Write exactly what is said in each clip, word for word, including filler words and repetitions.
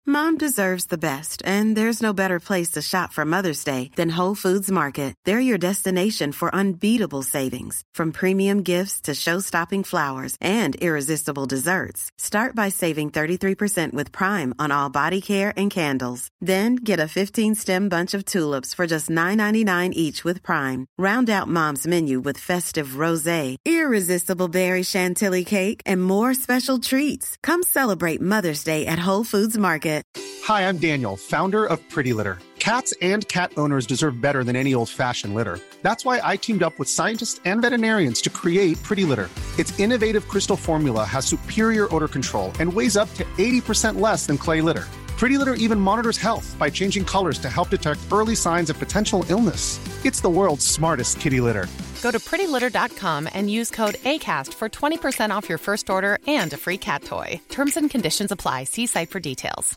Mom deserves the best, and there's no better place to shop for Mother's Day than Whole Foods Market. They're your destination for unbeatable savings, from premium gifts to show-stopping flowers and irresistible desserts. Start by saving thirty-three percent with Prime on all body care and candles. Then get a fifteen-stem bunch of tulips for just nine ninety-nine each with Prime. Round out Mom's menu with festive rosé, irresistible berry chantilly cake, and more special treats. Come celebrate Mother's Day at Whole Foods Market. Hi, I'm Daniel, founder of Pretty Litter. Cats and cat owners deserve better than any old-fashioned litter. That's why I teamed up with scientists and veterinarians to create Pretty Litter. Its innovative crystal formula has superior odor control and weighs up to eighty percent less than clay litter. Pretty Litter even monitors health by changing colors to help detect early signs of potential illness. It's the world's smartest kitty litter. Go to pretty litter dot com and use code ACAST for twenty percent off your first order and a free cat toy. Terms and conditions apply. See site for details.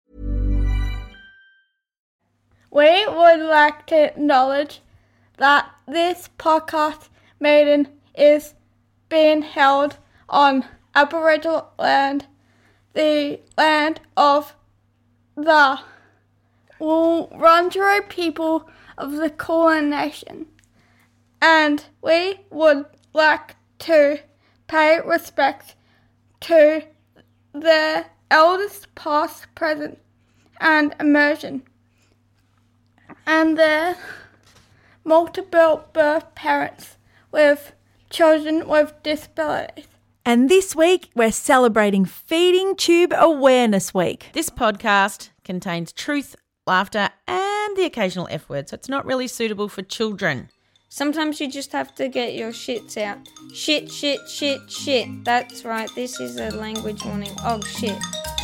We would like to acknowledge that this podcast meeting is being held on Aboriginal land, the land of the Wurundjeri people of the Kulin Nation, and we would like to pay respect to the elders past, present, and emerging, and their multiple birth parents with children with disabilities. And this week, we're celebrating Feeding Tube Awareness Week. This podcast contains truth, laughter, and the occasional F word, so it's not really suitable for children. Sometimes you just have to get your shits out. Shit, shit, shit, shit. That's right, this is a language warning. Oh, shit.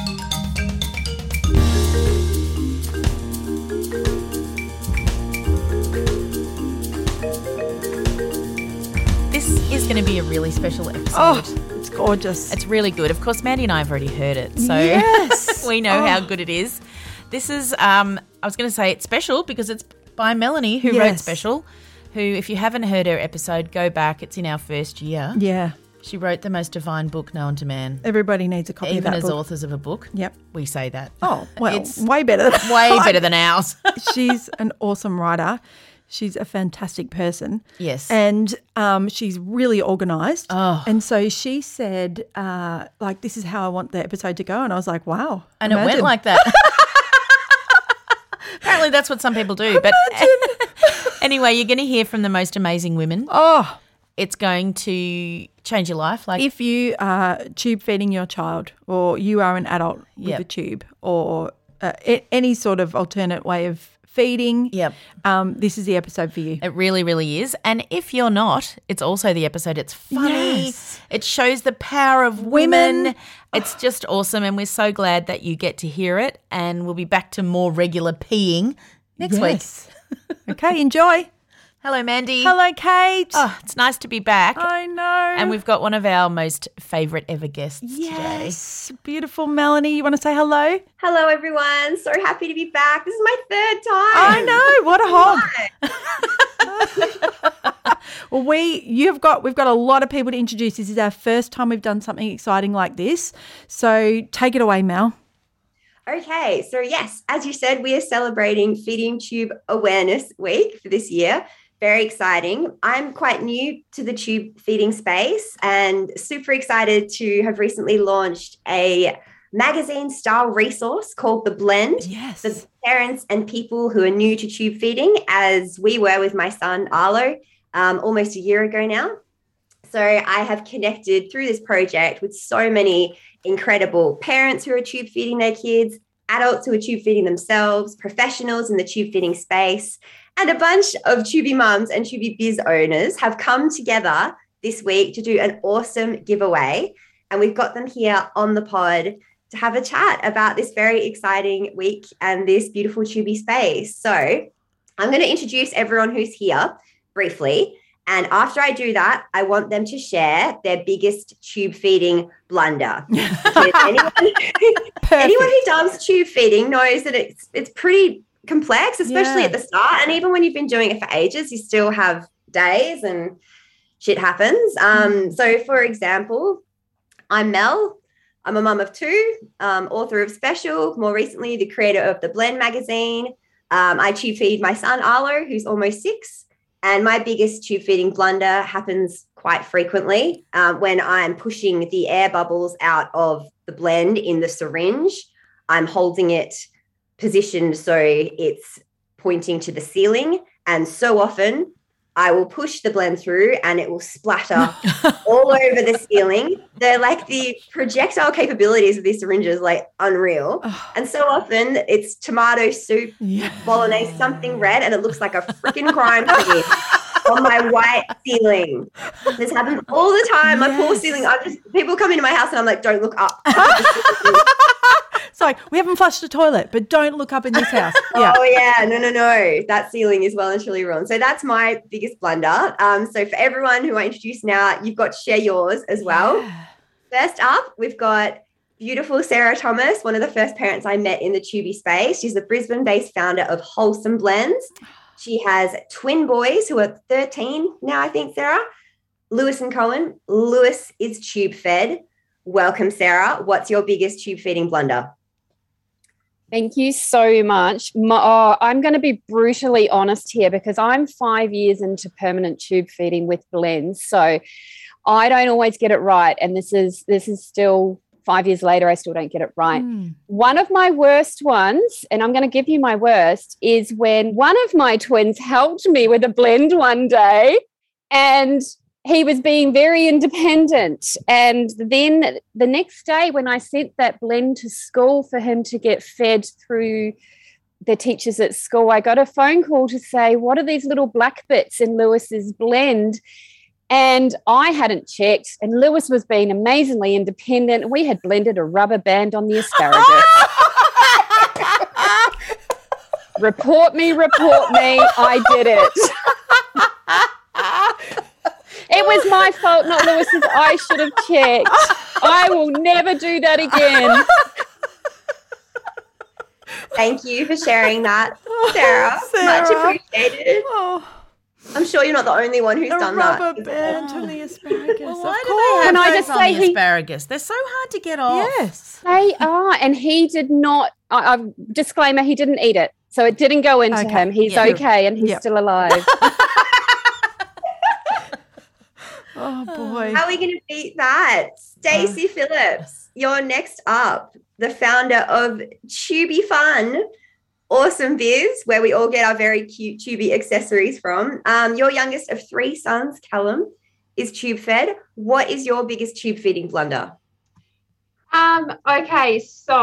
This is going to be a really special episode. Oh, it's gorgeous. It's really good. Of course, Mandy and I have already heard it, so yes. we know oh. how good it is. This is, um, I was going to say it's special because it's by Melanie, who yes. wrote Special, who, if you haven't heard her episode, go back. It's in our first year. Yeah. She wrote the most divine book known to man. Everybody needs a copy Even of that as book. authors of a book. Yep. We say that. Oh, well, It's way better. Than way better than ours. She's an awesome writer. She's a fantastic person. Yes. And um, she's really organised. Oh. And so she said, uh, like, this is how I want the episode to go. And I was like, wow. And imagine. it went like that. Apparently that's what some people do. But anyway, you're going to hear from the most amazing women. Oh. It's going to change your life. Like if you are tube feeding your child, or you are an adult with Yep. a tube, or uh, a- any sort of alternate way of feeding, Yep. um, this is the episode for you. It really, really is. And if you're not, it's also the episode. It's funny. Yes. It shows the power of women. Women. It's just awesome. And we're so glad that you get to hear it. And we'll be back to more regular peeing next Yes. Okay, enjoy. week. Hello, Mandy. Hello, Kate. Oh, it's nice to be back. I know. And we've got one of our most favourite ever guests today. Yes, beautiful Melanie. You want to say hello? Hello, everyone. So happy to be back. This is my third I time. know. What a hog. Well, we you've got we've got a lot of people to introduce. This is our first time we've done something exciting like this. So take it away, Mel. Okay, so yes, as you said, we are celebrating Feeding Tube Awareness Week for this year. Very exciting. I'm quite new to the tube feeding space and super excited to have recently launched a magazine-style resource called The Blend Yes. for parents and people who are new to tube feeding, as we were with my son Arlo um, almost a year ago now. So I have connected through this project with so many incredible parents who are tube feeding their kids, adults who are tube feeding themselves, professionals in the tube feeding space, and a bunch of Tubey mums and Tubey Biz owners have come together this week to do an awesome giveaway. And we've got them here on the pod to have a chat about this very exciting week and this beautiful Tubey space. So I'm going to introduce everyone who's here briefly. And after I do that, I want them to share their biggest tube feeding blunder. anyone, anyone who does tube feeding knows that it's it's pretty complex, especially Yeah. at the start. And even when you've been doing it for ages, you still have days and shit happens. Um, so, for example, I'm Mel. I'm a mum of two, um, author of Special, more recently the creator of the Blend magazine. Um, I tube feed my son Arlo, who's almost six, and my biggest tube feeding blunder happens quite frequently um, when I'm pushing the air bubbles out of the blend in the syringe. I'm holding it positioned so it's pointing to the ceiling, and so often I will push the blend through and it will splatter all over the ceiling. They're like the projectile capabilities of these syringes, like unreal. And so often it's tomato soup, Yeah. bolognese, something red, and it looks like a freaking crime scene on my white ceiling. This happens all the time. My poor Yes. ceiling. I just people come into my house and I'm like, don't look up. It's like, we haven't flushed the toilet, but don't look up in this house. Yeah. Oh, yeah. No, no, no. That ceiling is well and truly ruined. So that's my biggest blunder. Um, so for everyone who I introduce now, you've got to share yours as well. Yeah. First up, we've got beautiful Sarah Thomas, one of the first parents I met in the Tubi space. She's the Brisbane-based founder of Wholesome Blends. She has twin boys who are thirteen now, I think, Sarah. Lewis and Cohen. Lewis is tube fed. Welcome, Sarah. What's your biggest tube feeding blunder? Thank you so much. My, oh, I'm going to be brutally honest here because I'm five years into permanent tube feeding with blends. So I don't always get it right. And this is this is still five years later, I still don't get it right. Mm. One of my worst ones, and I'm going to give you my worst, is when one of my twins helped me with a blend one day and he was being very independent. And then the next day when I sent that blend to school for him to get fed through the teachers at school, I got a phone call to say, what are these little black bits in Lewis's blend? And I hadn't checked, and Lewis was being amazingly independent. We had blended a rubber band on the asparagus. Report me, report me, I did it. It was my fault, not Lewis's. I should have checked. I will never do that again. Thank you for sharing that, Sarah. Sarah. Much appreciated. Oh, I'm sure you're not the only one who's a done rubber that. band on the asparagus. Well, of why do course. they have Can I those just on say the he- asparagus? They're so hard to get off. Yes. They are, and he did not. I, I, disclaimer: he didn't eat it, so it didn't go into Okay. him. He's Yeah. okay, and he's Yep. still alive. Oh, boy. How are we going to beat that? Stacey Phillips, you're next up, the founder of Tubi Fun, awesome biz, where we all get our very cute Tubi accessories from. Um, your youngest of three sons, Callum, is tube fed. What is your biggest tube feeding blunder? Um, okay, so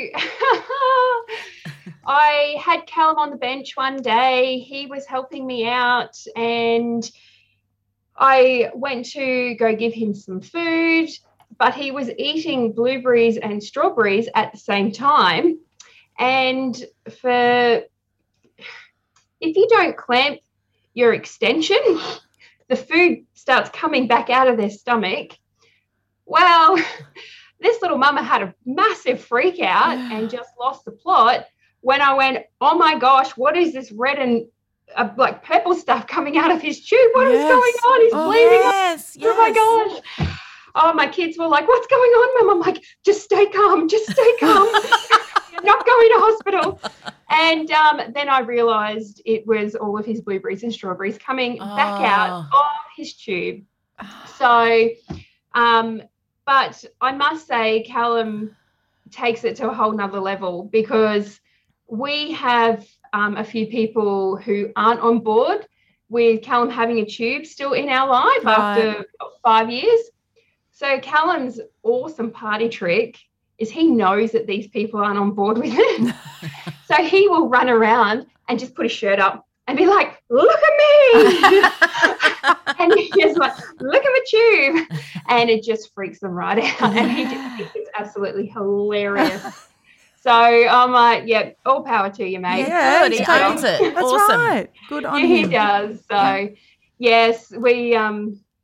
I had Callum on the bench one day. He was helping me out and I went to go give him some food, but he was eating blueberries and strawberries at the same time. And for if you don't clamp your extension, the food starts coming back out of their stomach. Well, this little mama had a massive freak out and just lost the plot when I went, oh my gosh, what is this red and uh, like purple stuff coming out of his tube? What is Yes. going on? He's Oh, bleeding. Yes, yes. Oh my gosh. Oh, my kids were like, what's going on, Mum? I'm like, just stay calm, just stay calm. You're not going to hospital. And um, then I realised it was all of his blueberries and strawberries coming back out Oh. of his tube. So, um, but I must say Callum takes it to a whole nother level because we have um, a few people who aren't on board with Callum having a tube still in our life Right. after five years. So Callum's awesome party trick is he knows that these people aren't on board with it. So he will run around and just put his shirt up and be like, look at me. And he's just like, look at my tube. And it just freaks them right out. And he just thinks it's absolutely hilarious. So I'm like, yeah, all power to you, mate. Yeah, Good, he he's owns doing- it. That's Awesome. right. Good on Yeah, he him. does. So yes, we um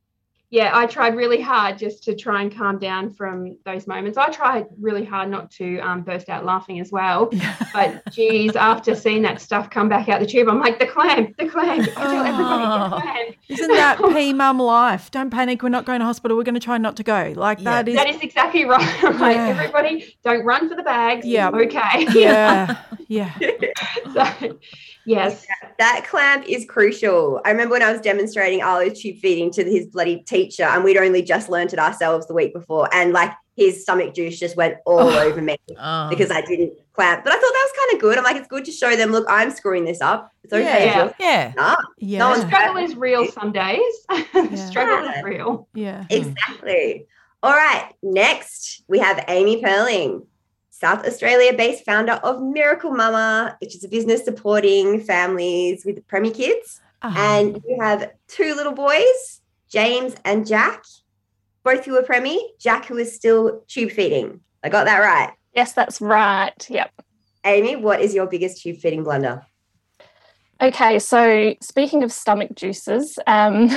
yeah, I tried really hard just to try and calm down from those moments. I tried really hard not to um, burst out laughing as well. But geez, after seeing that stuff come back out the tube, I'm like, the clamp, the clamp. I tell everybody the clamp. Isn't that P mum life? Don't panic. We're not going to hospital. We're going to try not to go. Like Yeah. that is. That is exactly right. Like, Yeah. everybody, don't run for the bags. Yeah. Okay. Yeah. Yeah. So, yes. That clamp is crucial. I remember when I was demonstrating Arlo's tube feeding to his bloody teacher, and we'd only just learnt it ourselves the week before, and like his stomach juice just went all Oh. over me Oh. because I didn't clamp. But I thought that was kind of good. I'm like, it's good to show them, look, I'm screwing this up. It's okay. Yeah. Jill. Yeah. Nah, Yeah. no one's Struggle is real some days. Yeah. Struggle is real. Yeah. Exactly. All right. Next, we have Amy Perling, South Australia-based founder of Miracle Mama, which is a business supporting families with preemie kids. Uh-huh. And you have two little boys, James and Jack, both who are preemie. Jack, who is still tube feeding. I got that right. Yes, that's right. Yep. Amy, what is your biggest tube feeding blunder? Okay, so speaking of stomach juices, um,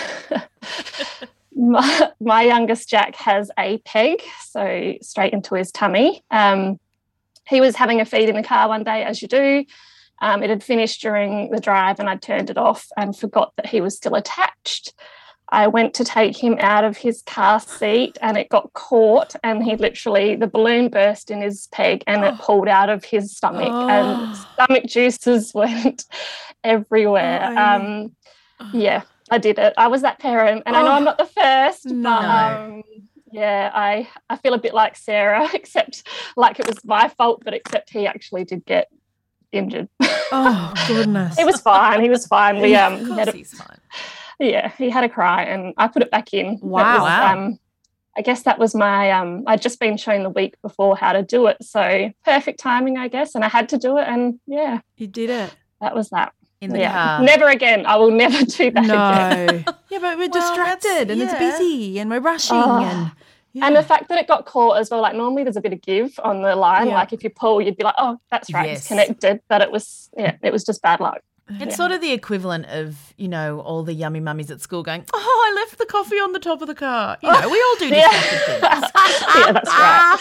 my, my youngest Jack has a peg, so straight into his tummy. Um, he was having a feed in the car one day, as you do. Um, it had finished during the drive and I turned it off and forgot that he was still attached. I went to take him out of his car seat and it got caught, and he literally, the balloon burst in his peg and it pulled out of his stomach Oh. and stomach juices went everywhere. Oh, um, yeah, I did it. I was that parent, and I know Oh. I'm not the first, No. but um, yeah, I, I feel a bit like Sarah, except like it was my fault, but except he actually did get injured. Oh, goodness. He was fine. He was fine. We um, Of had course a, he's fine. yeah, he had a cry, and I put it back in. That Wow. was, Wow. Um, I guess that was my. Um, I'd just been shown the week before how to do it, so perfect timing, I guess, and I had to do it, and yeah, You did it. that was that. In the yeah, car. never again. I will never do that again. No. Yeah, but we're Well, distracted that's- and it's yeah. busy and we're rushing Oh. and yeah. And the fact that it got caught as well, like normally there's a bit of give on the line. Yeah. Like if you pull, you'd be like, oh, that's right, Yes. it's connected. But it was, yeah, it was just bad luck. It's sort of the equivalent of, you know, all the yummy mummies at school going, oh, I left the coffee on the top of the car. You know, we all do Yeah. distracted things. Yeah, that's right.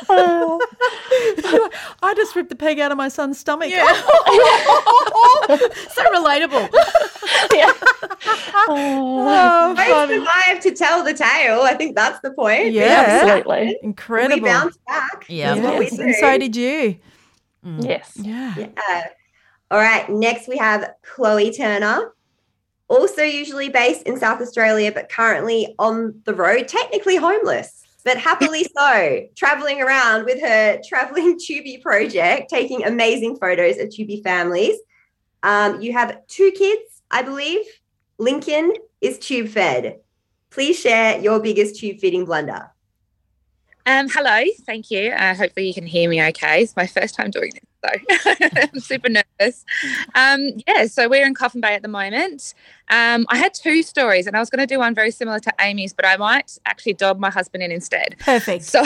I just ripped the peg out of my son's stomach. Yeah. So relatable. Yeah. Oh, Both funny. survived to tell the tale. I think that's the point. Yeah. Absolutely. Incredible. We bounced back. Yeah. That's what we Yes, do. and so did you. Yes. Yeah. Yeah. All right. Next, we have Chloe Turner, also usually based in South Australia, but currently on the road, technically homeless, but happily so, traveling around with her traveling Tubi project, taking amazing photos of Tubi families. Um, you have two kids, I believe. Lincoln is tube fed. Please share your biggest tube feeding blunder. Um, hello, thank you. Uh, hopefully you can hear me okay. It's my first time doing this, so I'm super nervous. Um, yeah, so we're in Coffin Bay at the moment. Um, I had two stories, and I was going to do one very similar to Amy's, but I might actually dob my husband in instead. Perfect. So,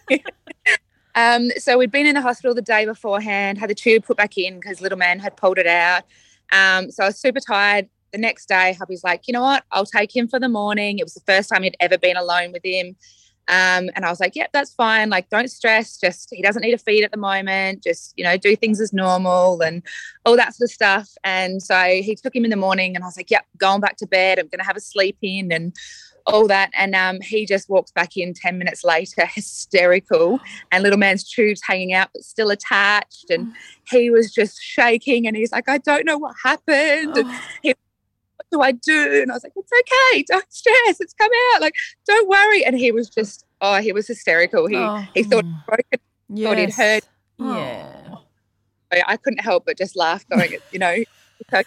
um, so we'd been in the hospital the day beforehand, had the tube put back in because little man had pulled it out. Um, so I was super tired. The next day, hubby's like, you know what? I'll take him for the morning. It was the first time he'd ever been alone with him. Um, and I was like, yep, that's fine. Like, don't stress. Just, he doesn't need a feed at the moment. Just, you know, do things as normal and all that sort of stuff. And so he took him in the morning and I was like, yep, going back to bed. I'm going to have a sleep in and all that. And um, he just walks back in ten minutes later, hysterical, and little man's tube's hanging out but still attached. And he was just shaking and he's like, I don't know what happened. And he do I do? And I was like, it's okay, don't stress, it's come out, like, don't worry. And he was just, oh, he was hysterical. He Oh. he thought he'd broken, thought he'd Yes. heard. Yeah. I I couldn't help but just laugh, going, you know, so,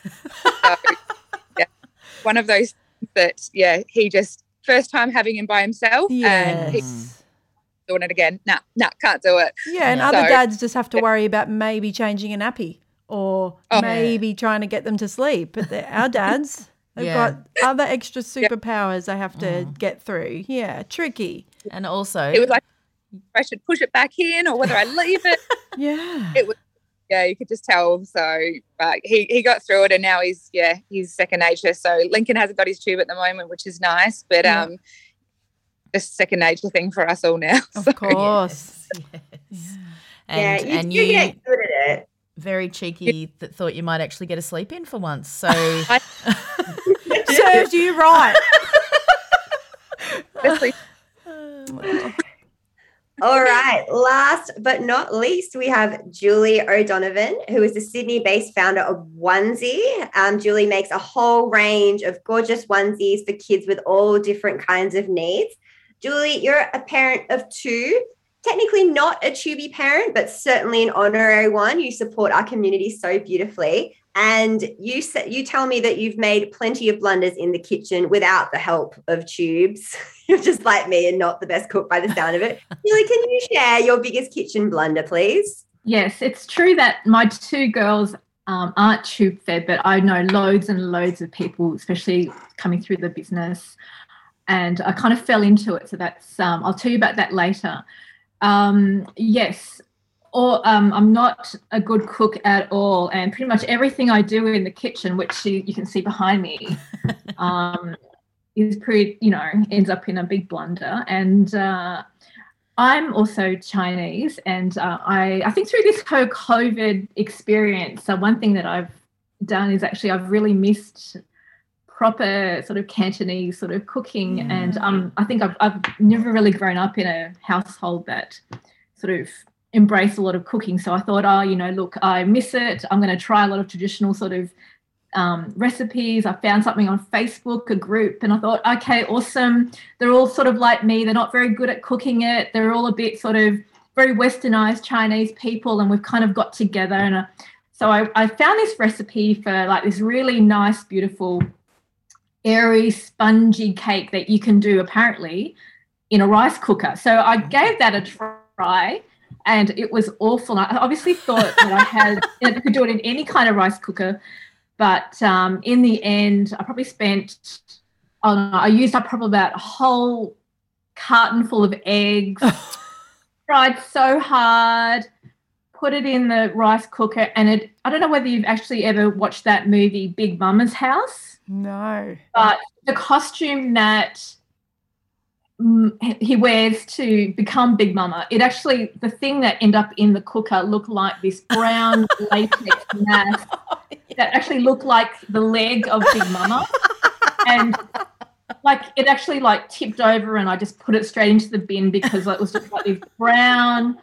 yeah, one of those things that, yeah, he just, first time having him by himself and he's Yes. doing it again. Nah, nah, can't do it. Yeah, and So- other dads just have to worry about maybe changing a nappy or Oh. maybe trying to get them to sleep. But the- our dads, they've Yeah. got other extra superpowers they have to get through. Yeah, tricky. And also, It was like, I should push it back in or whether I leave it. Yeah. It was, yeah, you could just tell. So, but he, he got through it, and now he's, yeah, he's second nature. So Lincoln hasn't got his tube at the moment, which is nice, but Yeah. um, just second nature thing for us all now. Of So, course. Yes. Yeah, And, you and do you get good at it. very cheeky that thought you might actually get a sleep in for once. So Serves you right. honestly, All right. Last but not least, we have Julie O'Donovan, who is the Sydney-based founder of Onesie. Um, Julie makes a whole range of gorgeous onesies for kids with all different kinds of needs. Julie, you're a parent of two. Technically not a Tubi parent, but certainly an honorary one. You support our community so beautifully. And you sa- you tell me that you've made plenty of blunders in the kitchen without the help of tubes. You're just like me and not the best cook by the sound of it. Julie, can you share your biggest kitchen blunder, please? Yes, it's true that my two girls um, aren't tube fed, but I know loads and loads of people, especially coming through the business, and I kind of fell into it. So that's um, I'll tell you about that later. Um, yes, or um, I'm not a good cook at all, and pretty much everything I do in the kitchen, which you, you can see behind me, um, is pretty, you know, ends up in a big blunder. And uh, I'm also Chinese, and uh, I, I think through this whole COVID experience, so one thing that I've done is actually I've really missed proper sort of Cantonese sort of cooking. Mm. And um, I think I've, I've never really grown up in a household that sort of embraced a lot of cooking. So I thought, oh, you know, look, I miss it. I'm going to try a lot of traditional sort of um, recipes. I found something on Facebook, a group, and I thought, okay, awesome. They're all sort of like me. They're not very good at cooking it. They're all a bit sort of very westernized Chinese people, and we've kind of got together. And uh, so I, I found this recipe for like this really nice, beautiful, airy, spongy cake that you can do apparently in a rice cooker. So I gave that a try, and it was awful. I obviously thought that I had I could do it in any kind of rice cooker, but um, in the end, I probably spent, oh no, I used up probably about a whole carton full of eggs, tried so hard, put it in the rice cooker, and it, I don't know whether you've actually ever watched that movie Big Mama's House. No. But the costume that mm, he wears to become Big Mama, it actually, the thing that ended up in the cooker looked like this brown latex mass that actually looked like the leg of Big Mama. And like it actually like tipped over, and I just put it straight into the bin because it was just like this brown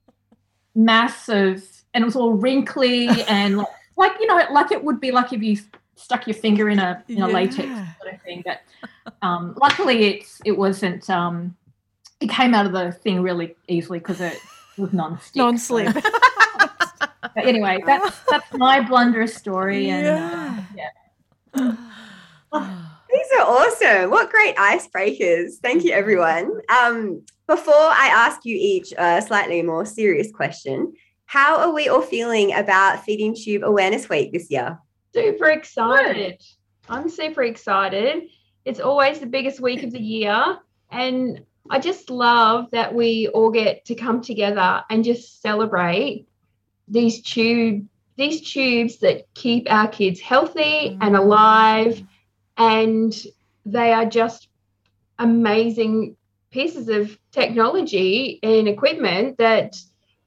mass of, and it was all wrinkly and like, like you know, like it would be like if you stuck your finger in a in a yeah. latex sort of thing. But um, luckily it's it wasn't um, it came out of the thing really easily because it was non-stick. Non-slip. So. But anyway, that's that's my blunderous story. And yeah. Uh, yeah. Oh, these are awesome. What great icebreakers. Thank you, everyone. Um, before I ask you each a slightly more serious question, how are we all feeling about Feeding Tube Awareness Week this year? Super excited. I'm super excited. It's always the biggest week of the year, and I just love that we all get to come together and just celebrate these tube these tubes that keep our kids healthy mm. and alive, and they are just amazing pieces of technology and equipment that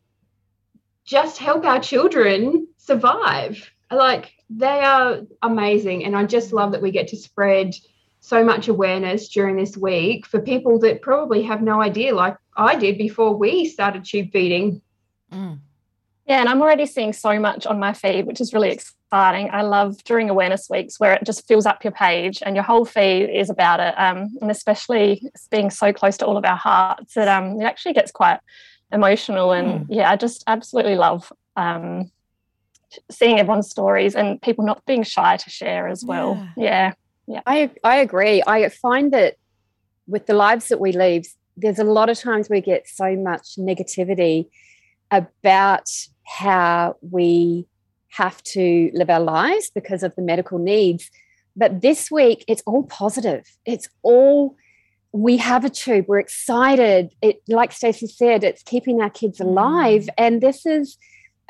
just help our children survive. Like, they are amazing, and I just love that we get to spread so much awareness during this week for people that probably have no idea, like I did before we started tube feeding. Mm. Yeah, and I'm already seeing so much on my feed, which is really exciting. I love during awareness weeks where it just fills up your page and your whole feed is about it, um, and especially being so close to all of our hearts that um, it actually gets quite emotional. And, mm. yeah, I just absolutely love um seeing everyone's stories and people not being shy to share as well. Yeah. Yeah. yeah. I I agree. I find that with the lives that we lead, there's a lot of times we get so much negativity about how we have to live our lives because of the medical needs. But this week, it's all positive. It's all, we have a tube. We're excited. It, like Stacey said, it's keeping our kids alive. Mm. And this is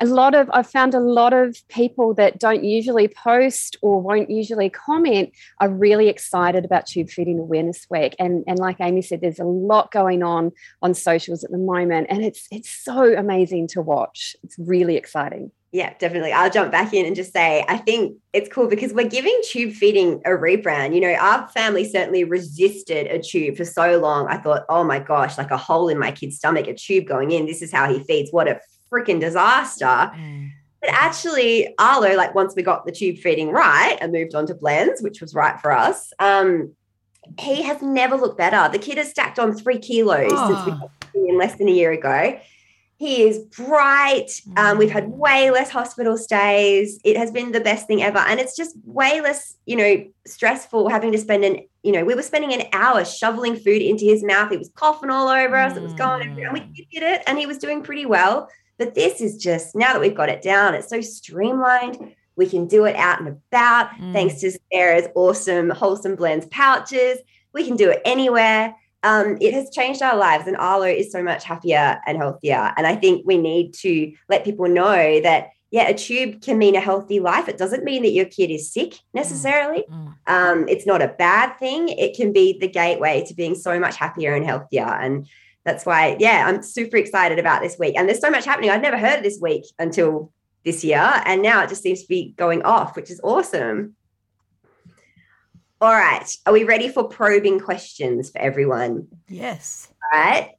a lot of, I've found a lot of people that don't usually post or won't usually comment are really excited about Tube Feeding Awareness Week. And, and like Amy said, there's a lot going on on socials at the moment, and it's it's so amazing to watch. It's really exciting. Yeah, definitely. I'll jump back in and just say, I think it's cool because we're giving tube feeding a rebrand. You know, our family certainly resisted a tube for so long. I thought, oh my gosh, like a hole in my kid's stomach, a tube going in. This is how he feeds. What a freaking disaster. Mm. But actually, Arlo, like once we got the tube feeding right and moved on to blends, which was right for us, um, he has never looked better. The kid has stacked on three kilos oh. since we got him in less than a year ago. He is bright. Um, we've had way less hospital stays. It has been the best thing ever. And it's just way less, you know, stressful having to spend an, you know, we were spending an hour shoveling food into his mouth. He was coughing all over us. It was going everywhere. And we did it and he was doing pretty well. But this is just, now that we've got it down, it's so streamlined. We can do it out and about mm. thanks to Sarah's awesome Wholesome Blends pouches. We can do it anywhere. Um, it has changed our lives, and Arlo is so much happier and healthier. And I think we need to let people know that, yeah, a tube can mean a healthy life. It doesn't mean that your kid is sick necessarily. Mm. Um, it's not a bad thing. It can be the gateway to being so much happier and healthier. And that's why, yeah, I'm super excited about this week. And there's so much happening. I'd never heard of this week until this year. And now it just seems to be going off, which is awesome. All right. Are we ready for probing questions for everyone? Yes. All right.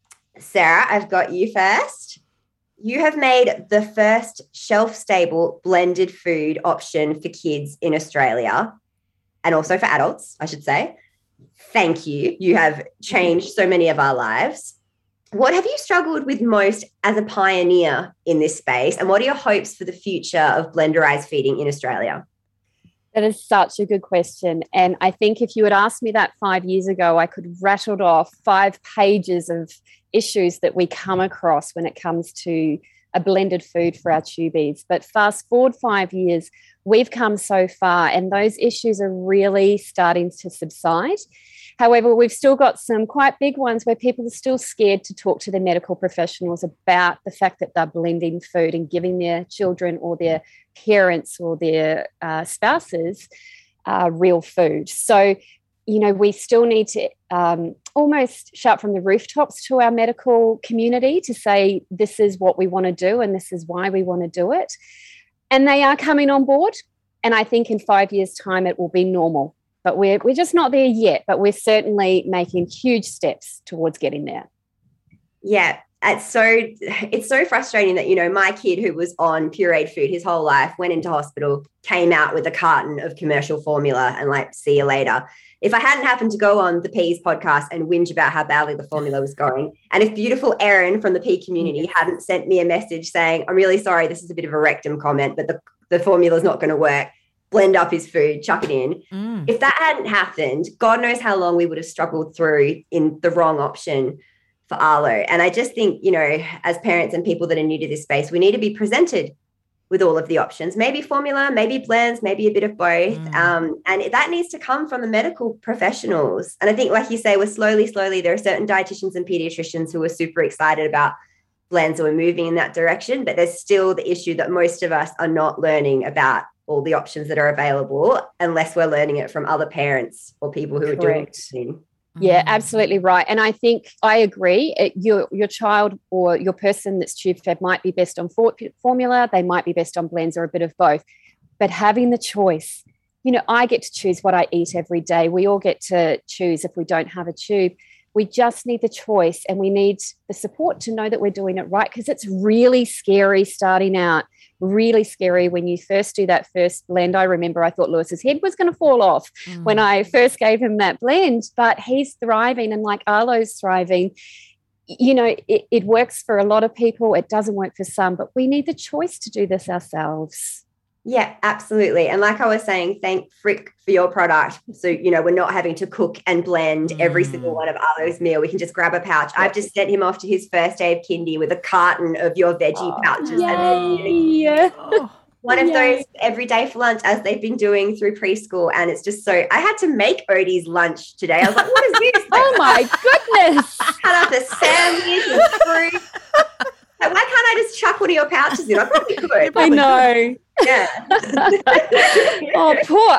Sarah, I've got you first. You have made the first shelf-stable blended food option for kids in Australia, and also for adults, I should say. Thank you. You have changed so many of our lives. What have you struggled with most as a pioneer in this space, and what are your hopes for the future of blenderized feeding in Australia? That is such a good question. And I think if you had asked me that five years ago, I could have rattled off five pages of issues that we come across when it comes to a blended food for our tubies. But fast forward five years, we've come so far, and those issues are really starting to subside. However, we've still got some quite big ones where people are still scared to talk to their medical professionals about the fact that they're blending food and giving their children or their parents or their uh, spouses uh, real food. So, you know, we still need to um, almost shout from the rooftops to our medical community to say this is what we want to do and this is why we want to do it. And they are coming on board. And I think in five years' time it will be normal. But we're we're just not there yet, but we're certainly making huge steps towards getting there. Yeah, it's so it's so frustrating that, you know, my kid who was on pureed food his whole life went into hospital, came out with a carton of commercial formula and like, see you later. If I hadn't happened to go on the Peas podcast and whinge about how badly the formula was going, and if beautiful Erin from the Pea community hadn't sent me a message saying, I'm really sorry, this is a bit of a rectum comment, but the, the formula's not going to work, blend up his food, chuck it in. Mm. If that hadn't happened, God knows how long we would have struggled through in the wrong option for Arlo. And I just think, you know, as parents and people that are new to this space, we need to be presented with all of the options, maybe formula, maybe blends, maybe a bit of both. Mm. Um, and that needs to come from the medical professionals. And I think, like you say, we're slowly, slowly, there are certain dietitians and pediatricians who are super excited about blends, or we're moving in that direction, but there's still the issue that most of us are not learning about all the options that are available unless we're learning it from other parents or people who Correct. Are doing it. Yeah, absolutely right. And I think I agree. It, your your child or your person that's tube fed might be best on for, formula. They might be best on blends or a bit of both. But having the choice, you know, I get to choose what I eat every day. We all get to choose if we don't have a tube. We just need the choice, and we need the support to know that we're doing it right, because it's really scary starting out, really scary when you first do that first blend. I remember I thought Lewis's head was going to fall off mm. when I first gave him that blend, but he's thriving, and like Arlo's thriving. You know, it, it works for a lot of people. It doesn't work for some, but we need the choice to do this ourselves. Yeah, absolutely. And like I was saying, thank Frick for your product. So, you know, we're not having to cook and blend mm. every single one of Arlo's meal. We can just grab a pouch. I've just sent him off to his first day of kindy with a carton of your veggie oh, pouches. Yay. And then oh, one of yay. those every day for lunch, as they've been doing through preschool. And it's just so, I had to make Odie's lunch today. I was like, what is this? Oh my goodness. Cut up a sandwich and fruit. Like, why can't I just chuck one of your pouches in? I probably could. I know. Yeah. Oh, poor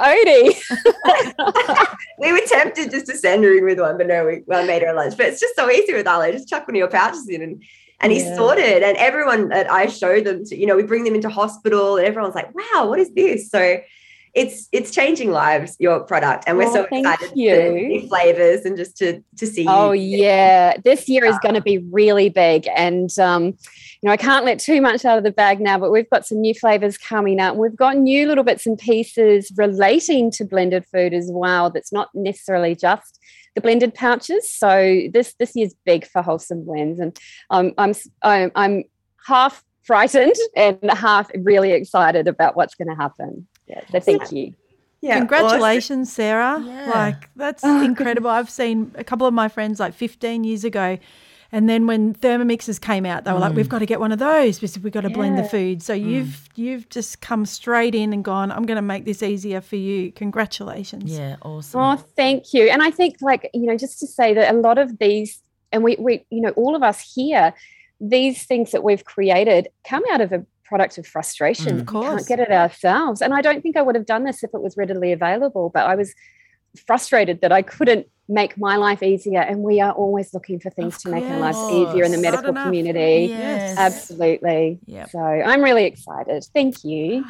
Odie. We were tempted just to send her in with one, but no, we well, made her a lunch. But it's just so easy with Arlo. Just chuck one of your pouches in, and and he's Yeah. sorted. And everyone that I show them to, you know, we bring them into hospital, and everyone's like, "Wow, what is this?" So it's it's changing lives, your product, and we're Oh, so thank excited you. for new flavors and just to to see. Oh you. yeah, this year is going to be really big, and um, you know I can't let too much out of the bag now. But we've got some new flavors coming up. We've got new little bits and pieces relating to blended food as well. That's not necessarily just the blended pouches. So this this year's big for Wholesome Blends, and um, I'm I'm I'm half frightened and half really excited about what's going to happen. Yeah, so thank you. Yeah, Congratulations, Sarah. Yeah. Like, that's incredible. I've seen a couple of my friends like fifteen years ago. And then when Thermomixes came out, they were like, we've got to get one of those because we've got to blend the Yeah. food. So you've you've just come straight in and gone, I'm going to make this easier for you. Congratulations. Yeah, awesome. Oh, thank you. And I think, like, you know, just to say that a lot of these, and we, we, you know, all of us here, these things that we've created come out of a product of frustration. Mm, of course. We can't get it ourselves. And I don't think I would have done this if it was readily available, but I was frustrated that I couldn't make my life easier. And we are always looking for things Of to make our lives course. easier in the Not medical enough. community. Yes. Absolutely. Yep. So I'm really excited. Thank you.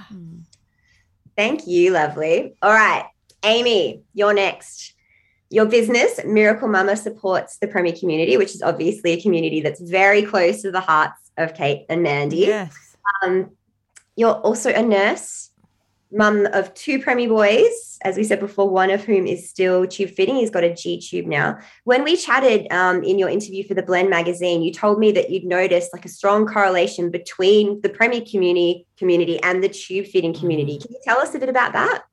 Thank you, lovely. All right, Amy, you're next. Your business, Miracle Mama, supports the Premier community, which is obviously a community that's very close to the hearts of Kate and Mandy. Yes. Um, you're also a nurse, mum of two Premier boys, as we said before, one of whom is still tube feeding. He's got a G-tube now. When we chatted um, in your interview for the Blend magazine, you told me that you'd noticed like a strong correlation between the Premier community community and the tube feeding community. Can you tell us a bit about that?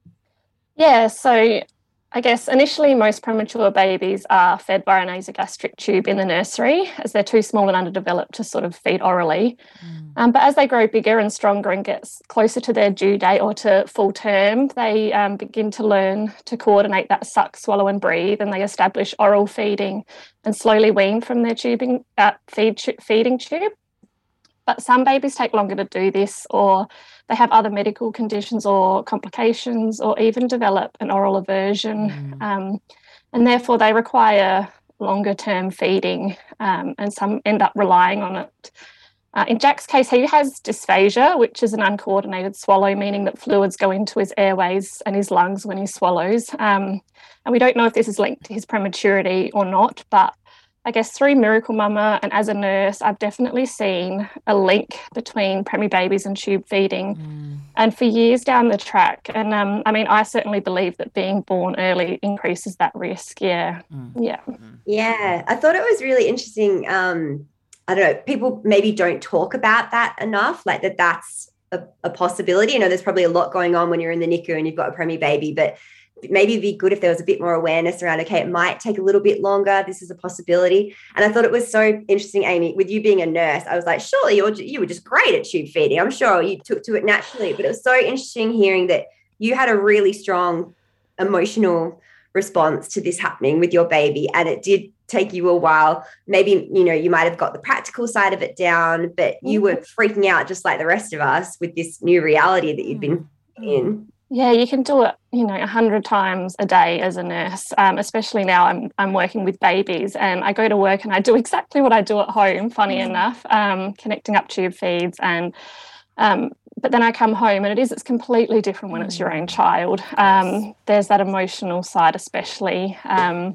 Yeah, so I guess initially most premature babies are fed via a nasogastric tube in the nursery as they're too small and underdeveloped to sort of feed orally. Mm. Um, but as they grow bigger and stronger and get closer to their due date or to full term, they um, begin to learn to coordinate that suck, swallow and breathe, and they establish oral feeding and slowly wean from their tubing, uh, feed, feeding tube. But some babies take longer to do this, or they have other medical conditions or complications, or even develop an oral aversion. Mm. Um, and therefore they require longer term feeding, um, and some end up relying on it. Uh, in Jack's case, he has dysphagia, which is an uncoordinated swallow, meaning that fluids go into his airways and his lungs when he swallows. Um, and we don't know if this is linked to his prematurity or not, but I guess through Miracle Mama and as a nurse, I've definitely seen a link between preemie babies and tube feeding. Mm. And for years down the track, and um, I mean, I certainly believe that being born early increases that risk. Yeah. Mm. Yeah. Yeah. I thought it was really interesting. Um, I don't know, people maybe don't talk about that enough, like that that's a, a possibility. You know, there's probably a lot going on when you're in the N I C U and you've got a preemie baby, but maybe it'd be good if there was a bit more awareness around, okay, it might take a little bit longer. This is a possibility. And I thought it was so interesting, Amy, with you being a nurse, I was like, surely you're, you were just great at tube feeding. I'm sure you took to it naturally, but it was so interesting hearing that you had a really strong emotional response to this happening with your baby. And it did take you a while. Maybe, you know, you might have got the practical side of it down, but you were freaking out just like the rest of us with this new reality that you've been in. Yeah, you can do it, you know, a hundred times a day as a nurse, um, especially now I'm I'm working with babies and I go to work and I do exactly what I do at home, funny mm. enough, um, connecting up tube feeds. And um, but then I come home and it is, it's completely different when mm. it's your own child. Um, there's that emotional side especially, um,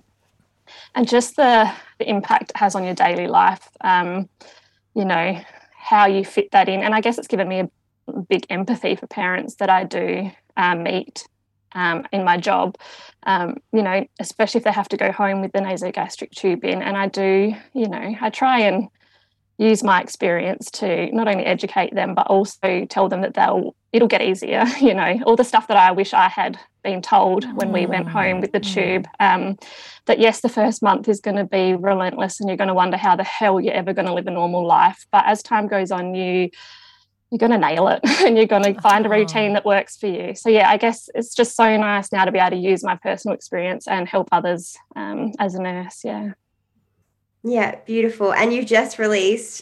and just the, the impact it has on your daily life, um, you know, how you fit that in. And I guess it's given me a big empathy for parents that I do Um, meet um, in my job, um, you know, especially if they have to go home with the nasogastric tube in. And I do, you know, I try and use my experience to not only educate them, but also tell them that they'll, it'll get easier, you know, all the stuff that I wish I had been told when we went home with the tube, um, that yes, the first month is going to be relentless and you're going to wonder how the hell you're ever going to live a normal life. But as time goes on, you you're going to nail it and you're going to find a routine that works for you. So, yeah, I guess it's just so nice now to be able to use my personal experience and help others um, as a nurse, yeah. Yeah, beautiful. And you've just released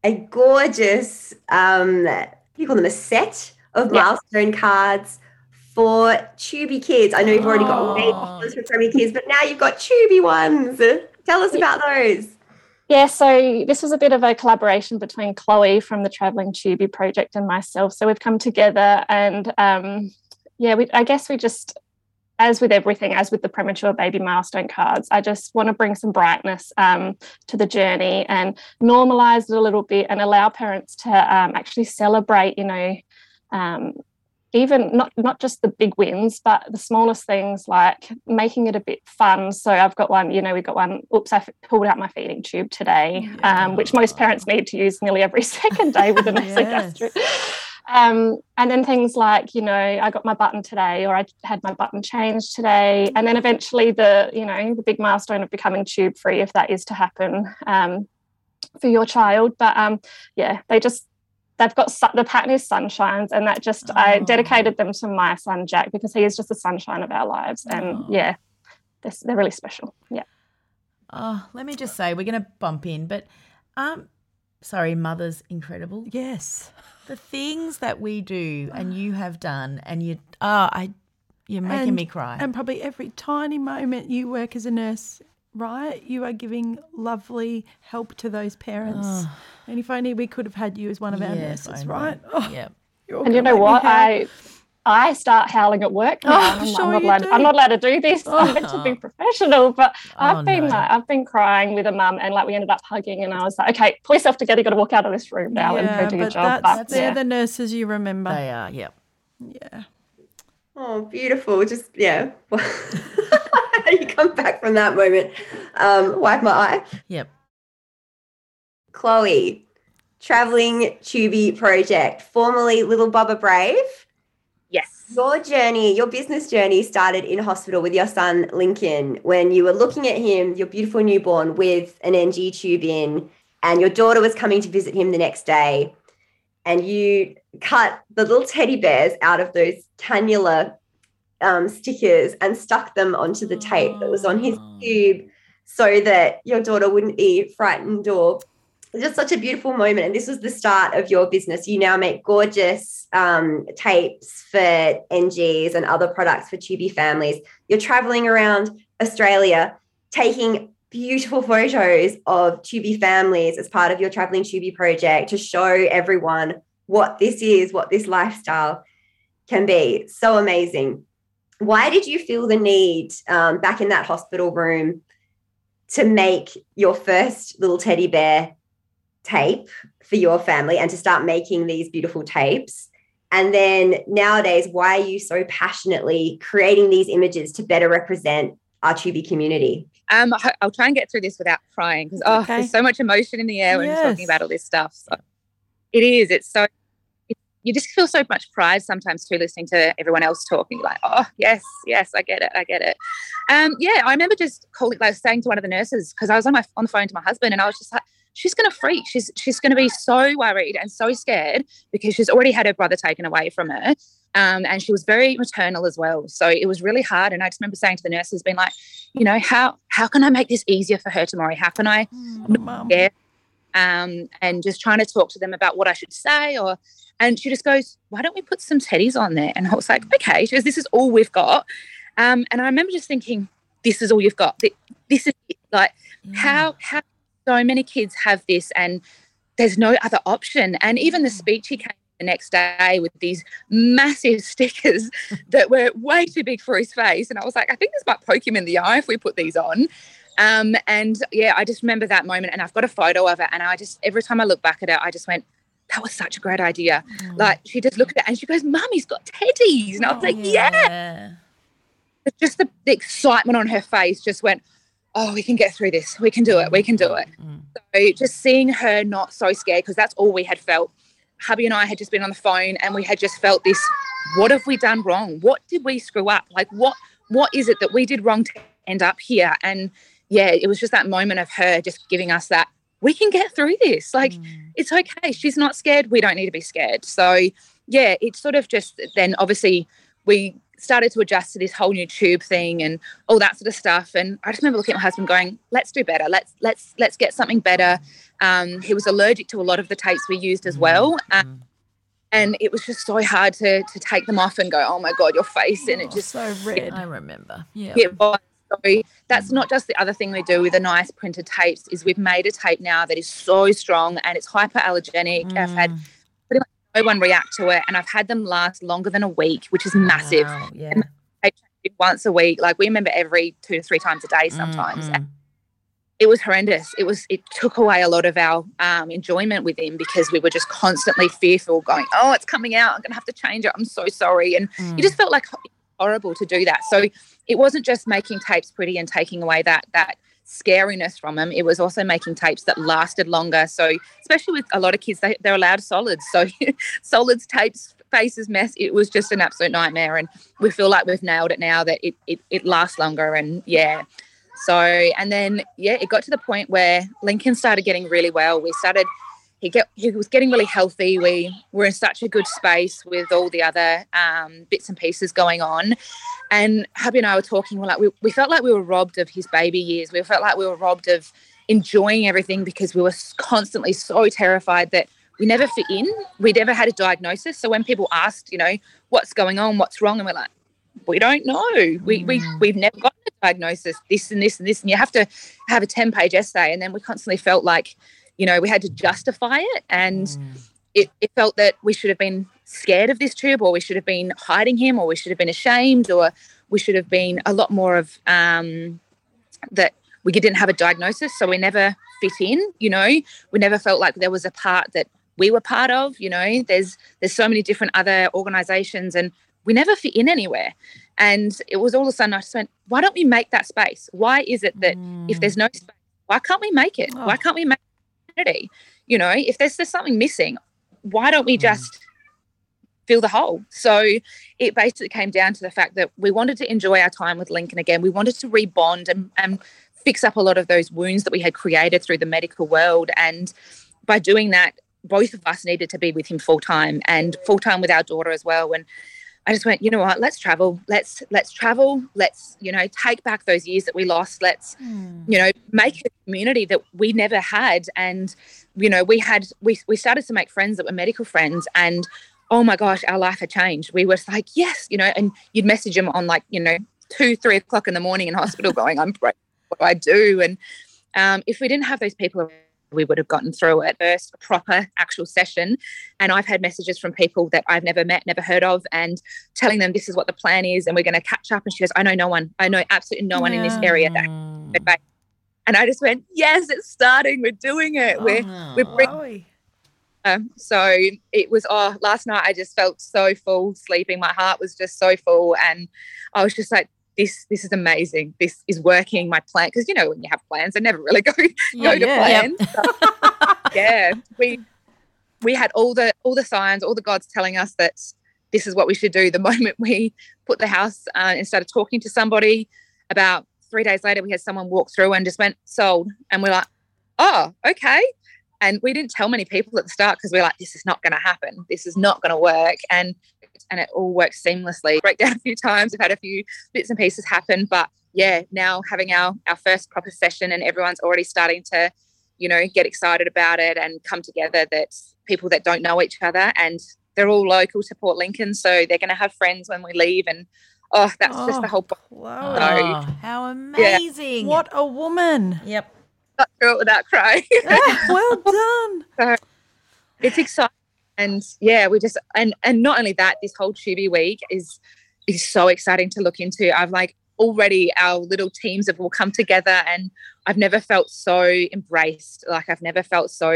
a gorgeous, um, what do you call them, a set of Yeah. milestone cards for Tubi kids. I know you've already got made ones for Premier Kids, but now you've got Tubi ones. Tell us about those. Yeah, so this was a bit of a collaboration between Chloe from the Travelling Tubi Project and myself. So we've come together and, um, yeah, we, I guess we just, as with everything, as with the premature baby milestone cards, I just want to bring some brightness um, to the journey and normalise it a little bit and allow parents to um, actually celebrate, you know, um, even not not just the big wins, but the smallest things, like making it a bit fun. So I've got one, you know, we've got one, oops, I f- pulled out my feeding tube today, Yeah. um, which most parents need to use nearly every second day with an esogastric. Um, and then things like, you know, I got my button today, or I had my button changed today. And then eventually the, you know, the big milestone of becoming tube free, if that is to happen um, for your child. But um, yeah, they just, they've got, su- the pattern is sunshines, and that just, oh. I dedicated them to my son, Jack, because he is just the sunshine of our lives. And Oh. yeah, they're, they're really special. Yeah. Oh, let me just say, we're going to bump in, but um, sorry, Mother's incredible. Yes. The things that we do and you have done, and you, oh, I, you're making And- me cry. And probably every tiny moment you work as a nurse, right, you are giving lovely help to those parents. Oh. And if only we could have had you as one of our Yes, nurses, I know. right? Oh, Yeah. you're all And you gonna know make me what? howl. I I start howling at work now. Oh, and I'm, sure I'm not you allowed. do. I'm not allowed to do this. I'm meant to be professional, but I've Oh, been no. like, I've been crying with a mum, and like we ended up hugging, and I was like, okay, pull yourself together. You got to walk out of this room now and Yeah, go do your but job. that's, But they're yeah. the nurses you remember. They are, yep. Yeah. Oh, beautiful. Just, yeah. You come back from that moment. Um, wipe my eye. Yep. Chloe, Travelling Tubi Project, formerly Little Bubba Brave. Yes. Your journey, your business journey started in hospital with your son, Lincoln, when you were looking at him, your beautiful newborn, with an N G tube in, and your daughter was coming to visit him the next day. And you cut the little teddy bears out of those cannula um, stickers and stuck them onto the tape that was on his tube so that your daughter wouldn't be frightened. Or it's just such a beautiful moment. And this was the start of your business. You now make gorgeous um, tapes for N Gs and other products for Tubi families. You're traveling around Australia taking beautiful photos of Tubi families as part of your Travelling Tubi Project to show everyone what this is, what this lifestyle can be. So amazing. Why did you feel the need um, back in that hospital room to make your first little teddy bear tape for your family and to start making these beautiful tapes? And then nowadays, why are you so passionately creating these images to better represent our Tubi community? Um, I- I'll try and get through this without crying because oh, Okay. there's so much emotion in the air when Yes. you're talking about all this stuff. So it is. It's so. It, you just feel so much pride sometimes too, listening to everyone else talking. Like, oh yes, yes, I get it, I get it. Um, yeah, I remember just calling, like, saying to one of the nurses, because I was on my on the phone to my husband, and I was just like, she's going to freak. She's she's going to be so worried and so scared because she's already had her brother taken away from her. Um, and she was very maternal as well. So it was really hard. And I just remember saying to the nurses, being like, you know, how how can I make this easier for her tomorrow? How can I Mum. yeah, um, and just trying to talk to them about what I should say, or and she just goes, why don't we put some teddies on there? And I was like, okay. She goes, this is all we've got. Um, and I remember just thinking, this is all you've got. Th- This is it. Like how how so many kids have this, and there's no other option. And even the speech he came the next day with these massive stickers that were way too big for his face, and I was like, I think this might poke him in the eye if we put these on. Um, and yeah, I just remember that moment, and I've got a photo of it, and I just, every time I look back at it, I just went, that was such a great idea. Mm. Like, she just looked at it and she goes, Mum, he's got teddies. And I was like, yeah. yeah. Just the, the excitement on her face just went, oh, we can get through this. We can do it. We can do it. Mm. So just seeing her not so scared, because that's all we had felt. Hubby and I had just been on the phone, and we had just felt this, what have we done wrong? What did we screw up? Like, what what is it that we did wrong to end up here? And yeah, it was just that moment of her just giving us that, we can get through this. Like, mm. it's okay. She's not scared. We don't need to be scared. So yeah, it's sort of just then obviously we started to adjust to this whole new tube thing and all that sort of stuff. And I just remember looking at my husband going, let's do better. Let's let's let's get something better. Um, he was allergic to a lot of the tapes we used as well. Um, and it was just so hard to to take them off and go, oh, my God, your face. And it just so red. I remember. Yeah. It was. So that's not just the other thing we do with the nice printed tapes is we've made a tape now that is so strong and it's hypoallergenic. Mm. I've had pretty much no one react to it and I've had them last longer than a week, which is massive. Wow, yeah. And once a week, like we remember every two to three times a day sometimes. Mm-hmm. And it was horrendous. It was, it took away a lot of our um, enjoyment with him because we were just constantly fearful going, oh, it's coming out. I'm going to have to change it. I'm so sorry. And Mm. you just felt like horrible to do that. So it wasn't just making tapes pretty and taking away that that scariness from them. It was also making tapes that lasted longer. So especially with a lot of kids, they, they're allowed solids. So solids, tapes, faces, mess, it was just an absolute nightmare. And we feel like we've nailed it now that it it, it lasts longer. And yeah. So, and then, yeah, it got to the point where Lincoln started getting really well. We started, he get he was getting really healthy. We were in such a good space with all the other um, bits and pieces going on. And hubby and I were talking, we're like, we, we felt like we were robbed of his baby years. We felt like we were robbed of enjoying everything because we were constantly so terrified that we never fit in. We never had a diagnosis. So when people asked, you know, what's going on, what's wrong? And we're like, we don't know. We, we, we've never gotten a diagnosis, this and this and this. And you have to have a ten-page essay. And then we constantly felt like, you know, we had to justify it. And mm. it, it felt that we should have been scared of this tube or we should have been hiding him or we should have been ashamed or we should have been a lot more of um, that we didn't have a diagnosis. So we never fit in, you know. We never felt like there was a part that we were part of, you know. There's there's so many different other organisations and we never fit in anywhere. And it was all of a sudden I just went, why don't we make that space? Why is it that mm. if there's no space, why can't we make it? Oh. Why can't we make it? You know, if there's, there's something missing, why don't we just fill the hole? So it basically came down to the fact that we wanted to enjoy our time with Lincoln again. We wanted to rebond and, and fix up a lot of those wounds that we had created through the medical world. And by doing that, both of us needed to be with him full time and full time with our daughter as well. And I just went, you know what, let's travel. Let's let's travel. Let's, you know, take back those years that we lost. Let's, mm. you know, make a community that we never had. And, you know, we had, we, we started to make friends that were medical friends and, oh my gosh, our life had changed. We were like, yes, you know, and you'd message them on like, you know, two, three o'clock in the morning in hospital going, I'm broke, what do I do? And um, if we didn't have those people, we would have gotten through it. First proper actual session. And I've had messages from people that I've never met, never heard of, and telling them this is what the plan is and we're going to catch up. And she goes, I know no one. I know absolutely no one yeah. in this area. That and I just went, yes, it's starting. We're doing it. Oh, we're we're bringing. Um, so it was, oh, last night I just felt so full sleeping. My heart was just so full. And I was just like, this this is amazing. This is working. My plan, because, you know, when you have plans, they never really go, yeah, go to yeah. plan. Yep. So, yeah, we we had all the all the signs, all the gods telling us that this is what we should do. The moment we put the house uh, and started talking to somebody, about three days later, we had someone walk through and just went, sold. And we're like, oh, okay. And we didn't tell many people at the start because we we're like, this is not going to happen. This is not going to work. And and it all works seamlessly. Break down a few times. We've had a few bits and pieces happen. But, yeah, now having our, our first proper session and everyone's already starting to, you know, get excited about it and come together, that people that don't know each other, and they're all local to Port Lincoln, so they're going to have friends when we leave. And, oh, that's oh, just the whole – oh, how amazing. Yeah. What a woman. Yep. Got through it without crying. Yeah, well done. So it's exciting. And yeah, we just, and, and not only that, this whole Tubi week is, is so exciting to look into. I've like already our little teams have all come together and I've never felt so embraced. Like I've never felt so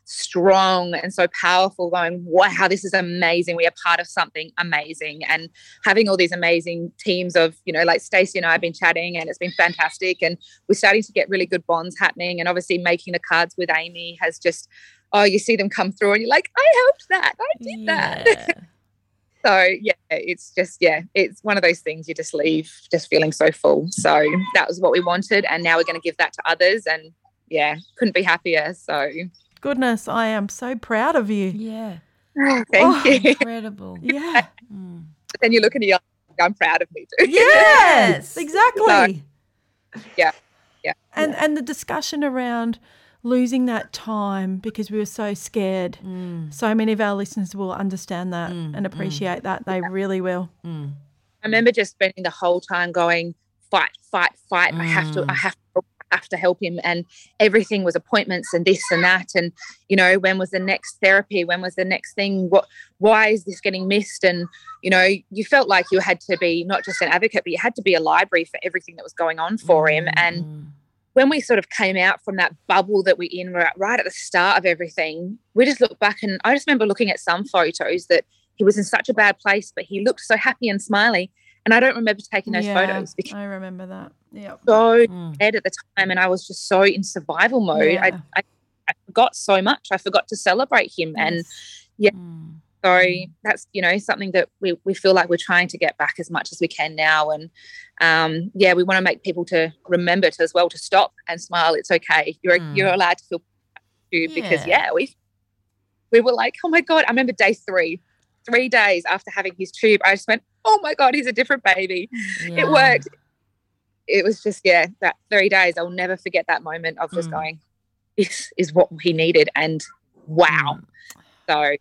strong and so powerful going, wow, this is amazing. We are part of something amazing. And having all these amazing teams of, you know, like Stacey and I have been chatting and it's been fantastic. And we're starting to get really good bonds happening. And obviously making the cards with Amy has just, oh, you see them come through and you're like, I helped that. I did yeah. that. So, yeah, it's just, yeah, it's one of those things you just leave just feeling so full. So that was what we wanted. And now we're going to give that to others. And, yeah, couldn't be happier. So. Goodness, I am so proud of you. Yeah. Thank oh, you. Incredible. Yeah. Mm. then you look in the eye, I'm proud of me too. Yes, exactly. So, yeah, yeah. And and the discussion around losing that time because we were so scared. Mm. So many of our listeners will understand that Mm, and appreciate that. They really will. Mm. I remember just spending the whole time going, fight, fight, fight. I have to, I have to, I have to help him. And everything was appointments and this and that. And, you know, when was the next therapy? When was the next thing? What, why is this getting missed? And, you know, you felt like you had to be not just an advocate, but you had to be a library for everything that was going on for him. And when we sort of came out from that bubble that we're in, we're at, right at the start of everything, we just look back, and I just remember looking at some photos that he was in such a bad place, but he looked so happy and smiley. And I don't remember taking those Yeah, photos because I remember that. Yeah. so scared at the time, and I was just so in survival mode. Yeah. I, I, I forgot so much. I forgot to celebrate him. And yeah, so that's, you know, something that we, we feel like we're trying to get back as much as we can now. And um, yeah, we want to make people to remember to as well to stop and smile. It's okay. You're Mm. you're allowed to feel too, because Yeah. yeah, we we were like, oh my God, I remember day three, three days after having his tube, I just went, oh my God, he's a different baby. Yeah. It worked. It was just, yeah, that three days, I'll never forget that moment of just Mm. going, this is what he needed. And wow. So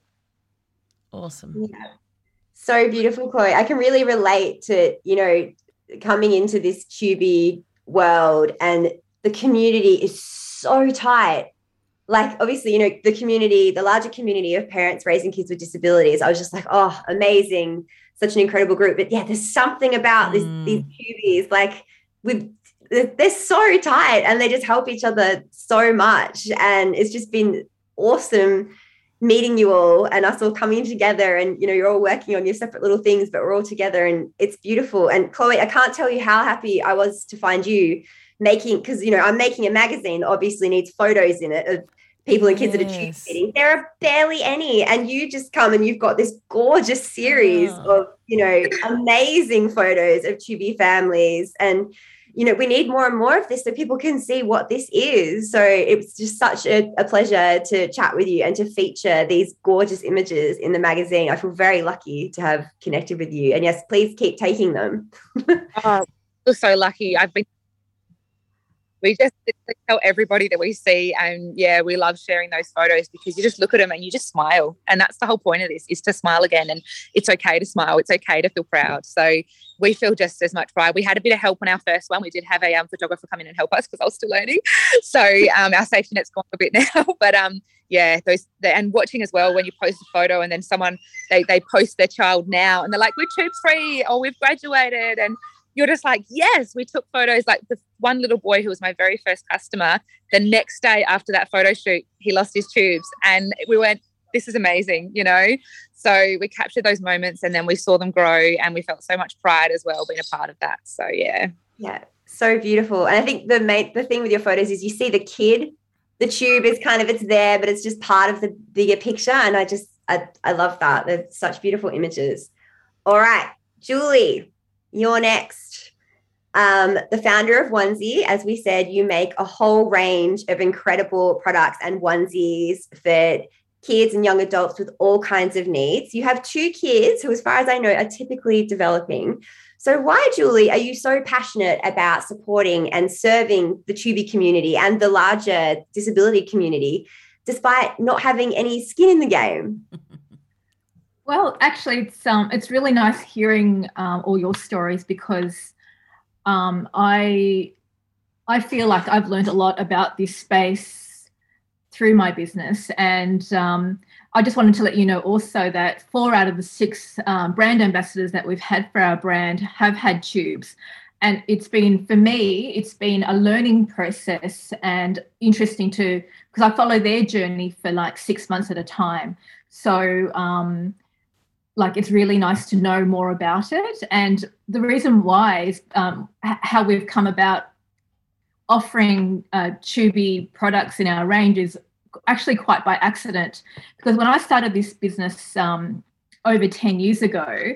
Awesome. Yeah. So beautiful, Chloe. I can really relate to, you know, coming into this Tubi world, and the community is so tight. Like, obviously, you know, the community, the larger community of parents raising kids with disabilities, I was just like, oh, amazing. Such an incredible group. But yeah, there's something about this, these Tubis, like we've, they're so tight and they just help each other so much. And it's just been awesome meeting you all and us all coming together, and, you know, you're all working on your separate little things, but we're all together and it's beautiful. And Chloe, I can't tell you how happy I was to find you making, because, you know, I'm making a magazine that obviously needs photos in it of people and kids that are tube feeding. There are barely any. And you just come and you've got this gorgeous series of, you know, amazing photos of Tubi families. And, you know, we need more and more of this so people can see what this is. So it's just such a, a pleasure to chat with you and to feature these gorgeous images in the magazine. I feel very lucky to have connected with you. And yes, please keep taking them. oh, we're so lucky. I've been We just tell everybody that we see, and yeah, we love sharing those photos because you just look at them and you just smile, and that's the whole point of this, is to smile again. And it's okay to smile, it's okay to feel proud. So we feel just as much pride. We had a bit of help on our first one. We did have a um, photographer come in and help us because I was still learning. So um, our safety net's gone a bit now, but um, yeah, those the, and watching as well when you post a photo and then someone they they post their child now and they're like, we're tube free or we've graduated, and you're just like, yes, we took photos. Like the one little boy who was my very first customer, the next day after that photo shoot, he lost his tubes, and we went, this is amazing, you know? So we captured those moments and then we saw them grow, and we felt so much pride as well being a part of that. So yeah. Yeah, so beautiful. And I think the main, the thing with your photos is you see the kid, the tube is kind of, it's there, but it's just part of the bigger picture. And I just, I, I love that. They're such beautiful images. All right, Julie, you're next. Um, the founder of Onesie, as we said, you make a whole range of incredible products and onesies for kids and young adults with all kinds of needs. You have two kids who, as far as I know, are typically developing. So why, Julie, are you so passionate about supporting and serving the Tubi community and the larger disability community, despite not having any skin in the game? Well, actually, it's um, it's really nice hearing um, all your stories, because um, I I feel like I've learned a lot about this space through my business, and um, I just wanted to let you know also that four out of the six um, brand ambassadors that we've had for our brand have had tubes. And it's been, for me, it's been a learning process and interesting to, because I follow their journey for like six months at a time. So um, like, it's really nice to know more about it. And the reason why is um, h- how we've come about offering uh, Tubi products in our range is actually quite by accident, because when I started this business um, over ten years ago,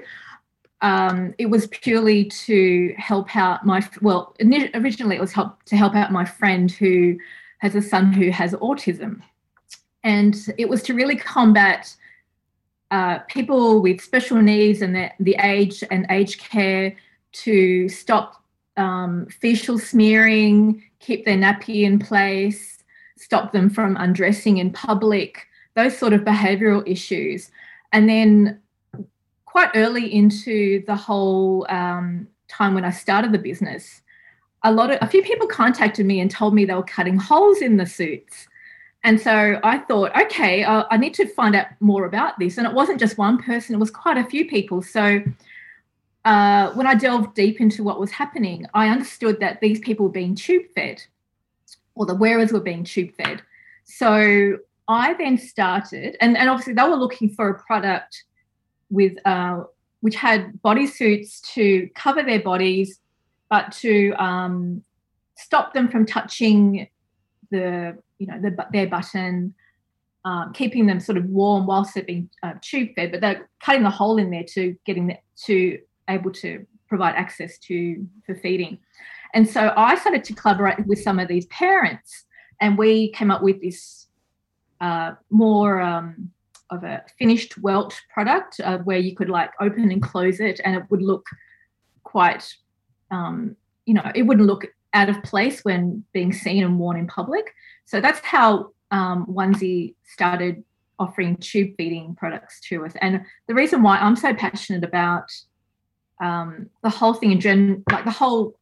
um, it was purely to help out my, well, originally it was help to help out my friend who has a son who has autism. And it was to really combat uh, people with special needs and the, the age and aged care to stop um, facial smearing, keep their nappy in place, stop them from undressing in public, those sort of behavioural issues. And then quite early into the whole um, time when I started the business, a lot of a few people contacted me and told me they were cutting holes in the suits. And so I thought, okay, uh, I need to find out more about this. And it wasn't just one person, it was quite a few people. So uh, when I delved deep into what was happening, I understood that these people were being tube fed, or the wearers were being tube fed. So I then started, and, and obviously they were looking for a product with uh, which had bodysuits to cover their bodies, but to um, stop them from touching the, you know, the, their button, um, keeping them sort of warm whilst they're being uh, tube fed, but they're cutting the hole in there to getting the, to able to provide access to for feeding. And so I started to collaborate with some of these parents, and we came up with this uh, more um, of a finished welt product uh, where you could like open and close it, and it would look quite, um, you know, it wouldn't look out of place when being seen and worn in public. So that's how um, Onesie started offering tube feeding products to us. And the reason why I'm so passionate about um, the whole thing in gen, like the whole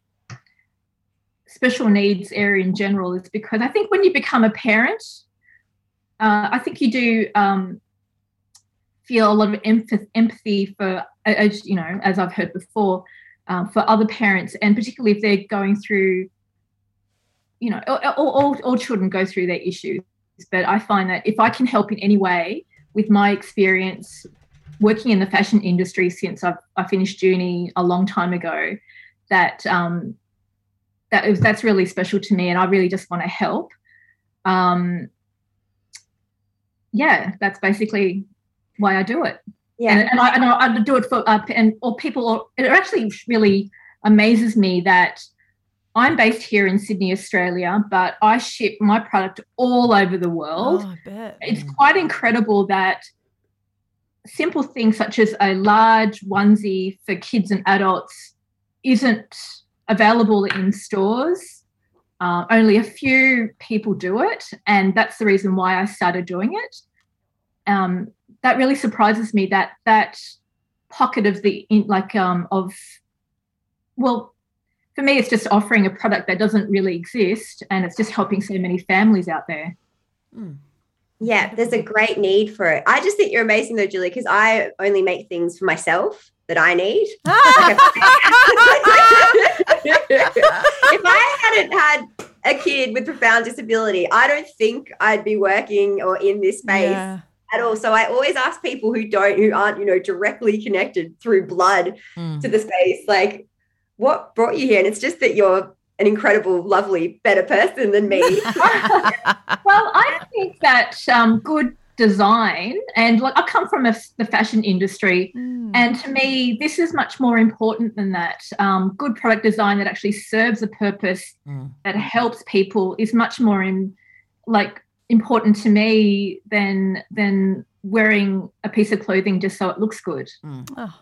special needs area in general, is because I think when you become a parent, uh, I think you do um, feel a lot of empath- empathy for, as you know, as I've heard before, um, for other parents, and particularly if they're going through, you know, all, all, all children go through their issues. But I find that if I can help in any way with my experience working in the fashion industry since I've, I finished uni a long time ago, that um, that is, that's really special to me, and I really just want to help. Um, yeah, that's basically why I do it. Yeah, and, and, I, and I do it for uh, and or people. Or, it actually really amazes me that I'm based here in Sydney, Australia, but I ship my product all over the world. Oh, I bet. It's quite incredible that simple things such as a large onesie for kids and adults isn't available in stores. Uh, only a few people do it, and that's the reason why I started doing it. Um, that really surprises me, that that pocket of the in, like um, of well, for me, it's just offering a product that doesn't really exist, and it's just helping so many families out there. Mm. Yeah, there's a great need for it. I just think you're amazing though, Julie, because I only make things for myself that I need. If I hadn't had a kid with profound disability, I don't think I'd be working or in this space yeah. at all. So I always ask people who don't, who aren't, you know, directly connected through blood mm. to the space, like, what brought you here? And it's just that you're an incredible, lovely, better person than me. Well, I think that um, good design, and like I come from a, the fashion industry, mm. and to me, this is much more important than that. Um, good product design that actually serves a purpose mm. that helps people is much more in, like important to me than than wearing a piece of clothing just so it looks good. Mm. Oh.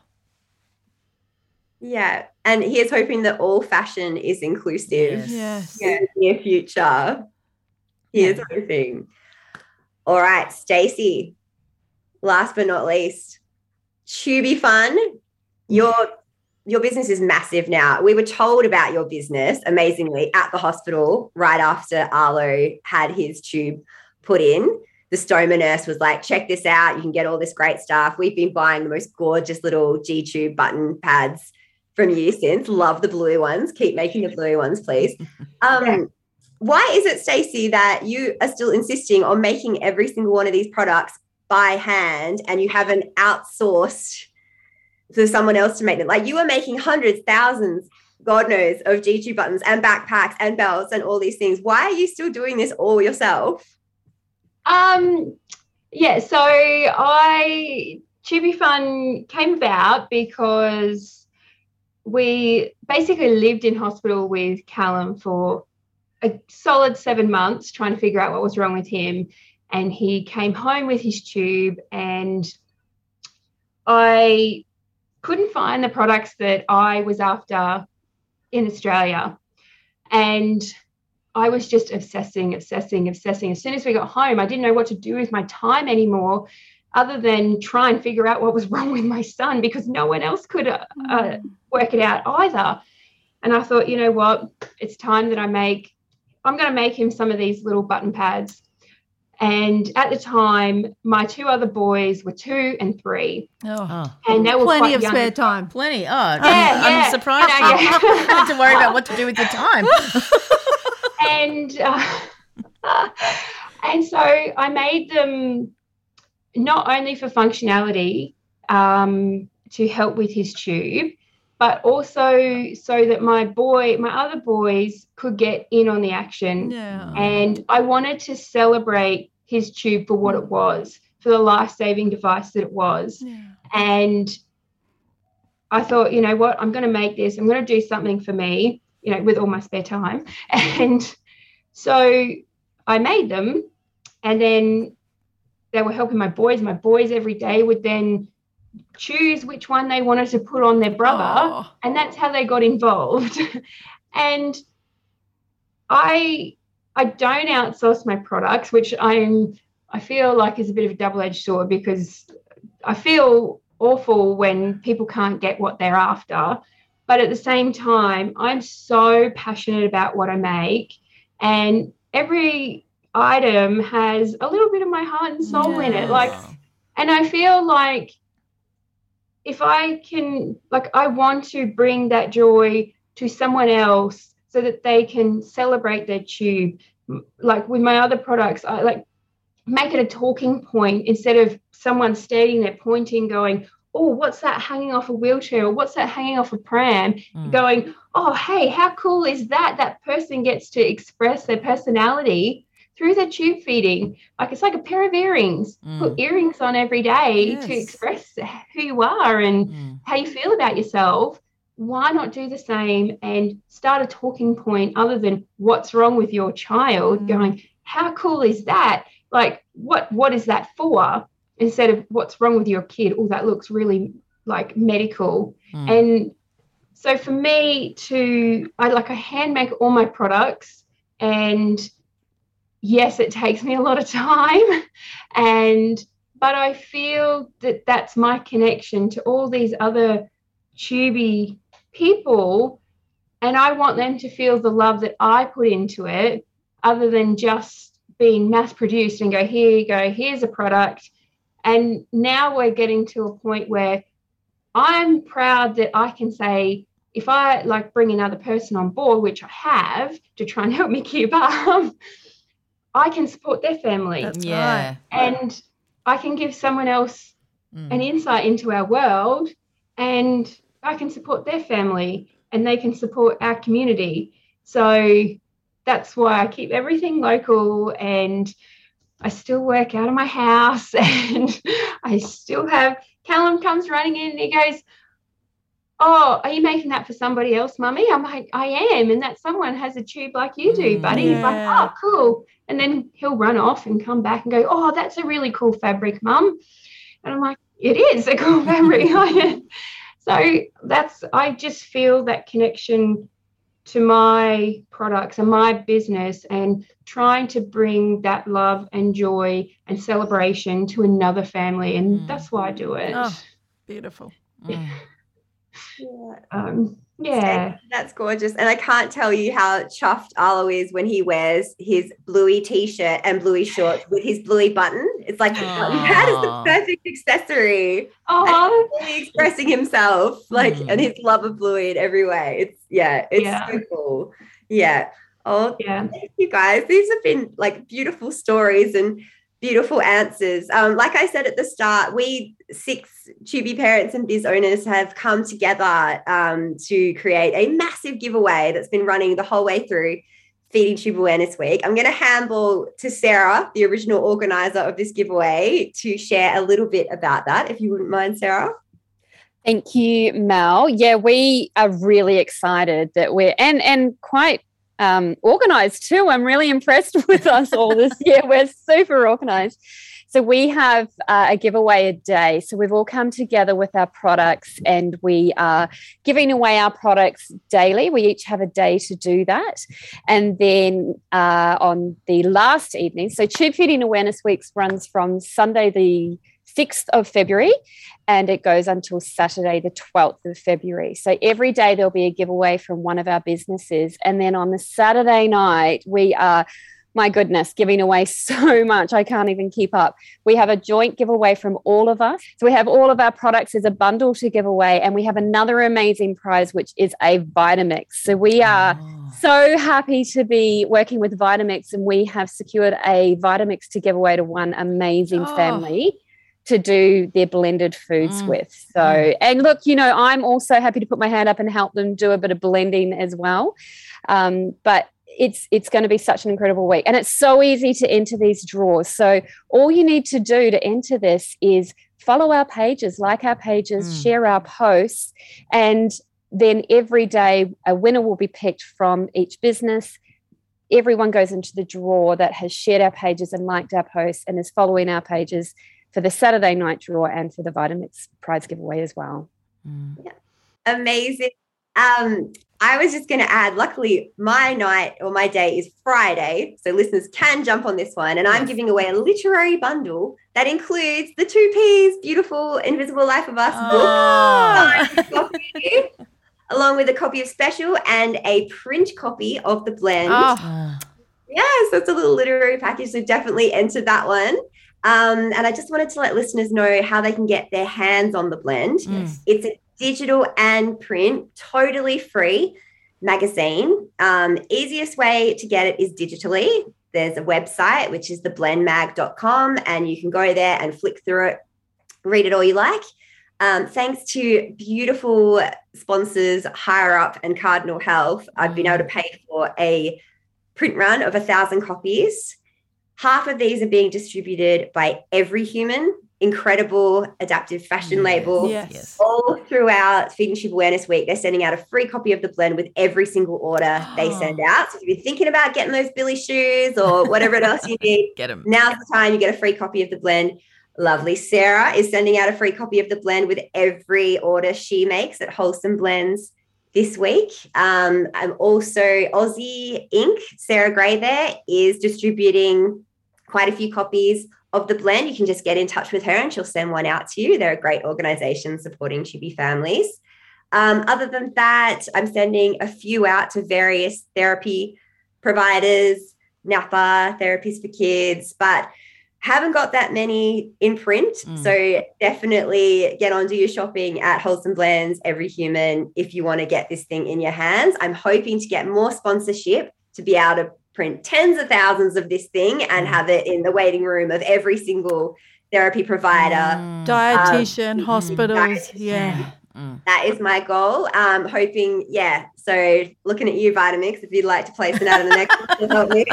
Yeah, and here's hoping that all fashion is inclusive yes. in the near future. Here's yeah. hoping. All right, Stacey, last but not least, Tubey Fun. Your, your business is massive now. We were told about your business, amazingly, at the hospital right after Arlo had his tube put in. The stoma nurse was like, check this out. You can get all this great stuff. We've been buying the most gorgeous little G-tube button pads from you since. Love the blue ones. Keep making the blue ones, please. Um, yeah. Why is it, Stacey, that you are still insisting on making every single one of these products by hand and you haven't outsourced for someone else to make them? Like, you are making hundreds, thousands, God knows, of G-tube buttons and backpacks and belts and all these things. Why are you still doing this all yourself? Um, yeah, so I, Tubey Fun came about because we basically lived in hospital with Callum for a solid seven months trying to figure out what was wrong with him. And he came home with his tube, and I couldn't find the products that I was after in Australia. And I was just obsessing, obsessing, obsessing. As soon as we got home, I didn't know what to do with my time anymore other than try and figure out what was wrong with my son, because no one else could uh, uh, work it out either. And I thought, you know what, it's time that I make, I'm going to make him some of these little button pads. And at the time, my two other boys were two and three. Oh. And they were Plenty quite of young. spare time. Plenty. Oh, Yeah, I'm, yeah. I'm surprised You know, you yeah. didn't have to worry about what to do with your time. and uh, and so I made them not only for functionality um, to help with his tube, but also so that my boy, my other boys could get in on the action. Yeah. And I wanted to celebrate his tube for what it was, for the life-saving device that it was. Yeah. And I thought, you know what, I'm going to make this. I'm going to do something for me, you know, with all my spare time. And so I made them, and then they were helping my boys. My boys every day would then choose which one they wanted to put on their brother, Oh. and that's how they got involved. And I I don't outsource my products, which I'm I feel like is a bit of a double-edged sword, because I feel awful when people can't get what they're after. But at the same time, I'm so passionate about what I make, and every item has a little bit of my heart and soul in it. Like, and I feel like if I can, like, I want to bring that joy to someone else so that they can celebrate their tube. Like with my other products, I like make it a talking point instead of someone standing there pointing, going, oh, what's that hanging off a wheelchair, or what's that hanging off a pram? Mm. Going, oh, hey, how cool is that? That person gets to express their personality through their tube feeding. Like, it's like a pair of earrings. Mm. Put earrings on every day yes. to express who you are and mm. how you feel about yourself. Why not do the same and start a talking point other than what's wrong with your child? Mm. Going, how cool is that? Like, what what is that for? Instead of what's wrong with your kid? Oh, that looks really like medical. Mm. And so for me to, I like I hand make all my products, and yes, it takes me a lot of time, and but I feel that that's my connection to all these other tubey people, and I want them to feel the love that I put into it, other than just being mass produced and go, here you go, here's a product. And now we're getting to a point where I'm proud that I can say, if I like bring another person on board, which I have to try and help me keep up, I can support their family. That's yeah. right. And I can give someone else mm. an insight into our world, and I can support their family, and they can support our community. So that's why I keep everything local, and I still work out of my house, and I still have Callum comes running in and he goes, oh, are you making that for somebody else, Mummy? I'm like, I am. And that someone has a tube like you do, buddy. Yeah. He's like, oh, cool. And then he'll run off and come back and go, oh, that's a really cool fabric, Mum. And I'm like, it is a cool fabric. So that's, I just feel that connection to my products and my business, and trying to bring that love and joy and celebration to another family. And mm. that's why I do it. Oh, beautiful. Yeah. Yeah. Um, yeah. That's gorgeous. And I can't tell you how chuffed Arlo is when he wears his bluey t-shirt and bluey shorts with his bluey button. It's like the button pad is the perfect accessory. Oh, really expressing himself, like, mm. and his love of bluey in every way. It's yeah, it's yeah. so cool. Yeah. Oh, yeah. Thank you guys. These have been like beautiful stories and beautiful answers. Um, like I said at the start, we six Tubey parents and biz owners have come together um, to create a massive giveaway that's been running the whole way through Feeding Tube Awareness Week. I'm going to handball to Sarah, the original organizer of this giveaway, to share a little bit about that, if you wouldn't mind, Sarah. Thank you, Mel. Yeah, we are really excited that we're, and, and quite um, organised too. I'm really impressed with us all this year. We're super organised. So we have uh, a giveaway a day. So we've all come together with our products and we are giving away our products daily. We each have a day to do that. And then uh, on the last evening, so Tube Feeding Awareness Weeks runs from Sunday the sixth of February and it goes until Saturday the twelfth of February. So every day there'll be a giveaway from one of our businesses. And then on the Saturday night, we are my goodness, giving away so much. I can't even keep up. We have a joint giveaway from all of us. So we have all of our products as a bundle to give away. And we have another amazing prize, which is a Vitamix. So we are oh. so happy to be working with Vitamix, and we have secured a Vitamix to give away to one amazing oh. family to do their blended foods mm. with. So, mm. and look, you know, I'm also happy to put my hand up and help them do a bit of blending as well. Um, but It's it's going to be such an incredible week. And it's so easy to enter these draws. So all you need to do to enter this is follow our pages, like our pages, mm. share our posts, and then every day a winner will be picked from each business. Everyone goes into the draw that has shared our pages and liked our posts and is following our pages for the Saturday night draw and for the Vitamix prize giveaway as well. Mm. Yeah. Amazing. Um, I was just going to add, luckily my night or my day is Friday, so listeners can jump on this one, and I'm giving away a literary bundle that includes the Two P's beautiful Invisible Life of Us oh. book, along with a copy of Special and a print copy of The Blend. Oh. Yes, that's a little literary package, so definitely enter that one. Um, and I just wanted to let listeners know how they can get their hands on The Blend. Mm. It's a digital and print, totally free magazine. Um, easiest way to get it is digitally. There's a website, which is the blend mag dot com, and you can go there and flick through it, read it all you like. Um, thanks to beautiful sponsors, Higher Up and Cardinal Health, I've been able to pay for a print run of a thousand copies. Half of these are being distributed by Every Human, incredible adaptive fashion yes, label. Yes. All throughout Feed and Tube Awareness Week, they're sending out a free copy of The Blend with every single order oh. they send out. So if you're thinking about getting those Billy shoes or whatever else you need, get them. Now's the time. You get a free copy of The Blend. Lovely Sarah is sending out a free copy of The Blend with every order she makes at Wholesome Blends this week. Um, I'm also Aussie Ink. Sarah Gray there is distributing quite a few copies of The Blend. You can just get in touch with her and she'll send one out to you. They're a great organisation supporting Tubie families. Um, other than that, I'm sending a few out to various therapy providers, Napa, Therapies for Kids, but haven't got that many in print. Mm. So definitely get on, do your shopping at Wholesome Blends, Every Human, if you want to get this thing in your hands. I'm hoping to get more sponsorship to be able to print tens of thousands of this thing and have it in the waiting room of every single therapy provider. Mm. Dietitian, um, hospitals, dietitian. yeah. Mm. That is my goal. Um, hoping, yeah. So looking at you, Vitamix, if you'd like to place an ad in the next one to help me.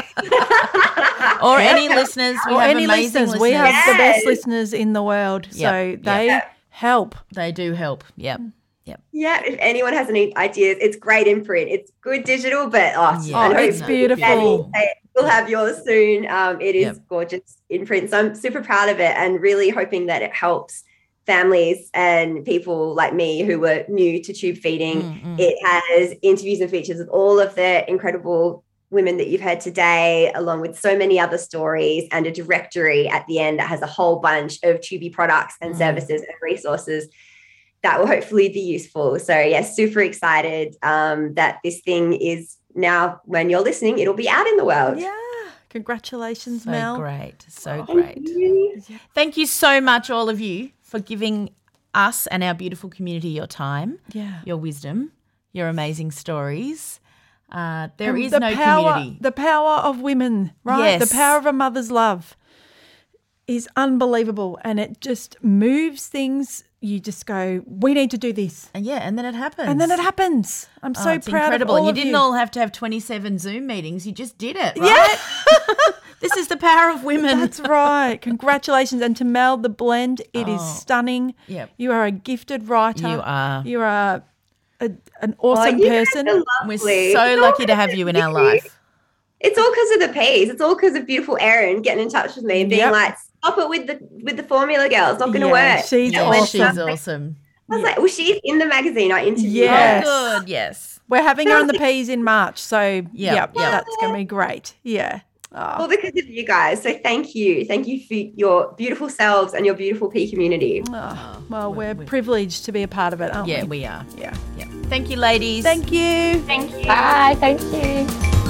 Or any listeners. We or have any amazing listeners. listeners. We have yes. the best listeners in the world. Yep. So they yep. help. They do help. Yep. Yep. Yeah, if anyone has any ideas, it's great in print. It's good digital, but oh, yeah. oh it's beautiful. We'll have yours soon. Um, it is yep. gorgeous in print. So I'm super proud of it and really hoping that it helps families and people like me who were new to tube feeding. Mm-hmm. It has interviews and features with all of the incredible women that you've heard today, along with so many other stories, and a directory at the end that has a whole bunch of Tubie products and mm-hmm. services and resources that will hopefully be useful. So yeah, super excited um, that this thing is now, when you're listening, it'll be out in the world. Yeah. Congratulations, so Mel. Great. So oh, great. Thank you. Thank you so much, all of you, for giving us and our beautiful community your time, yeah. your wisdom, your amazing stories. Uh, there and is the no power, community. The power of women, right? Yes. The power of a mother's love is unbelievable, and it just moves things. You just go, we need to do this. And yeah, and then it happens. And then it happens. I'm so oh, proud incredible. of all and you of didn't you. all have to have twenty-seven Zoom meetings. You just did it, right? Yeah. This is the power of women. That's right. Congratulations. And to Mel, The Blend, it oh, is stunning. Yep. You are a gifted writer. You are. You are a, an awesome oh, person. We're so lucky to have you in our life. It's all because of the P's. It's all because of beautiful Erin getting in touch with me and being Yep. like, stop it with the with the formula girl. It's not going to Yeah, work. she's And awesome. She's awesome. I was like, well, she's in the magazine. I interviewed Yes. her. Oh, good, yes. We're having her on the P's in March, so yeah, Yep, yep. that's going to be great. Yeah. Oh. All because of you guys. So thank you. Thank you for your beautiful selves and your beautiful P community. Oh, well, we're privileged to be a part of it, aren't Yeah, we? we are. Yeah. Yeah. Thank you, ladies. Thank you. Thank you. Bye. Thank you.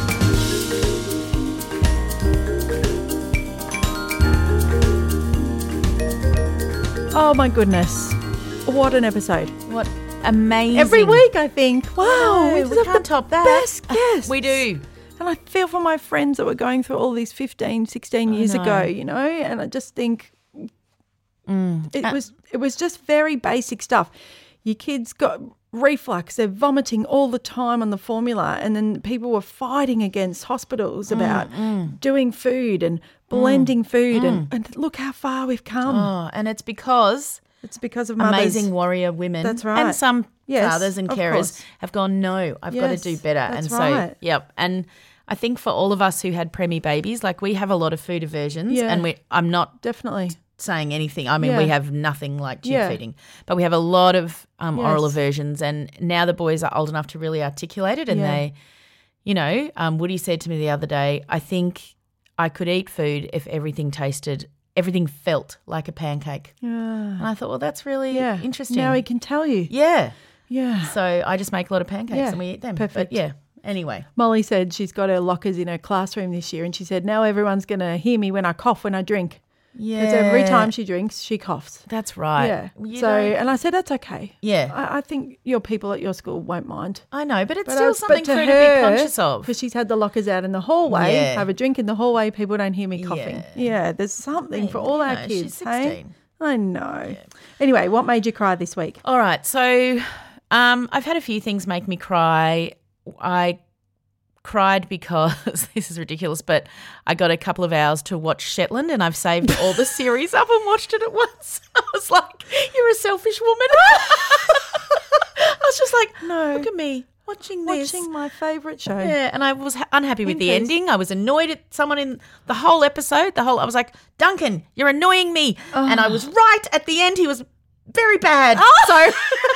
Oh, my goodness. What an episode. What amazing. Every week, I think. Wow. No, we we just have can't the top that. best guests. We do. And I feel for my friends that were going through all these fifteen, sixteen years know. ago, you know, and I just think Mm. it Uh, was it was just very basic stuff. Your kids got reflux, they're vomiting all the time on the formula, and then people were fighting against hospitals about mm. doing food and blending food and, and look how far we've come. Oh, and it's because It's because of mothers. amazing warrior women. That's right. And some Yes, fathers and of carers course. have gone, no, I've got to Yes, do better. that's and so, right. yep. And I think for all of us who had preemie babies, like we have a lot of food aversions, Yeah. and we I'm not Definitely. saying anything. I mean, Yeah. we have nothing like tube Yeah. feeding, but we have a lot of um, oral Yes. aversions, and now the boys are old enough to really articulate it, and Yeah. they, you know, um, Woody said to me the other day, I think I could eat food if everything tasted, everything felt like a pancake. Yeah. And I thought, well, that's really Yeah. interesting. Now he can tell you. Yeah. Yeah. So I just make a lot of pancakes Yeah. and we eat them. Perfect. But yeah, anyway. Molly said she's got her lockers in her classroom this year, and she said now everyone's going to hear me when I cough when I drink. Yeah. Because every time she drinks, she coughs. That's right. Yeah. You so, don't- and I said that's okay. Yeah. I, I think your people at your school won't mind. I know, but it's But, still uh, something but for her to be conscious of. because she's had the lockers out in the hallway. Yeah. Have a drink in the hallway. People don't hear me coughing. Yeah. Yeah, there's something Hey, for all you our know, she's kids. Hey, sixteen. I know. Anyway, what made you cry this week? All right. So um, I've had a few things make me cry. I cried because this is ridiculous, but I got a couple of hours to watch Shetland, and I've saved all the series up and watched it at once. I was like, you're a selfish woman. I was just like, No. look at me watching this. Watching my favourite show. Yeah, and I was ha- unhappy with the In case- ending. I was annoyed at someone in the whole episode. The whole I was like, Duncan, you're annoying me. And I was right at the end. He was very bad. So,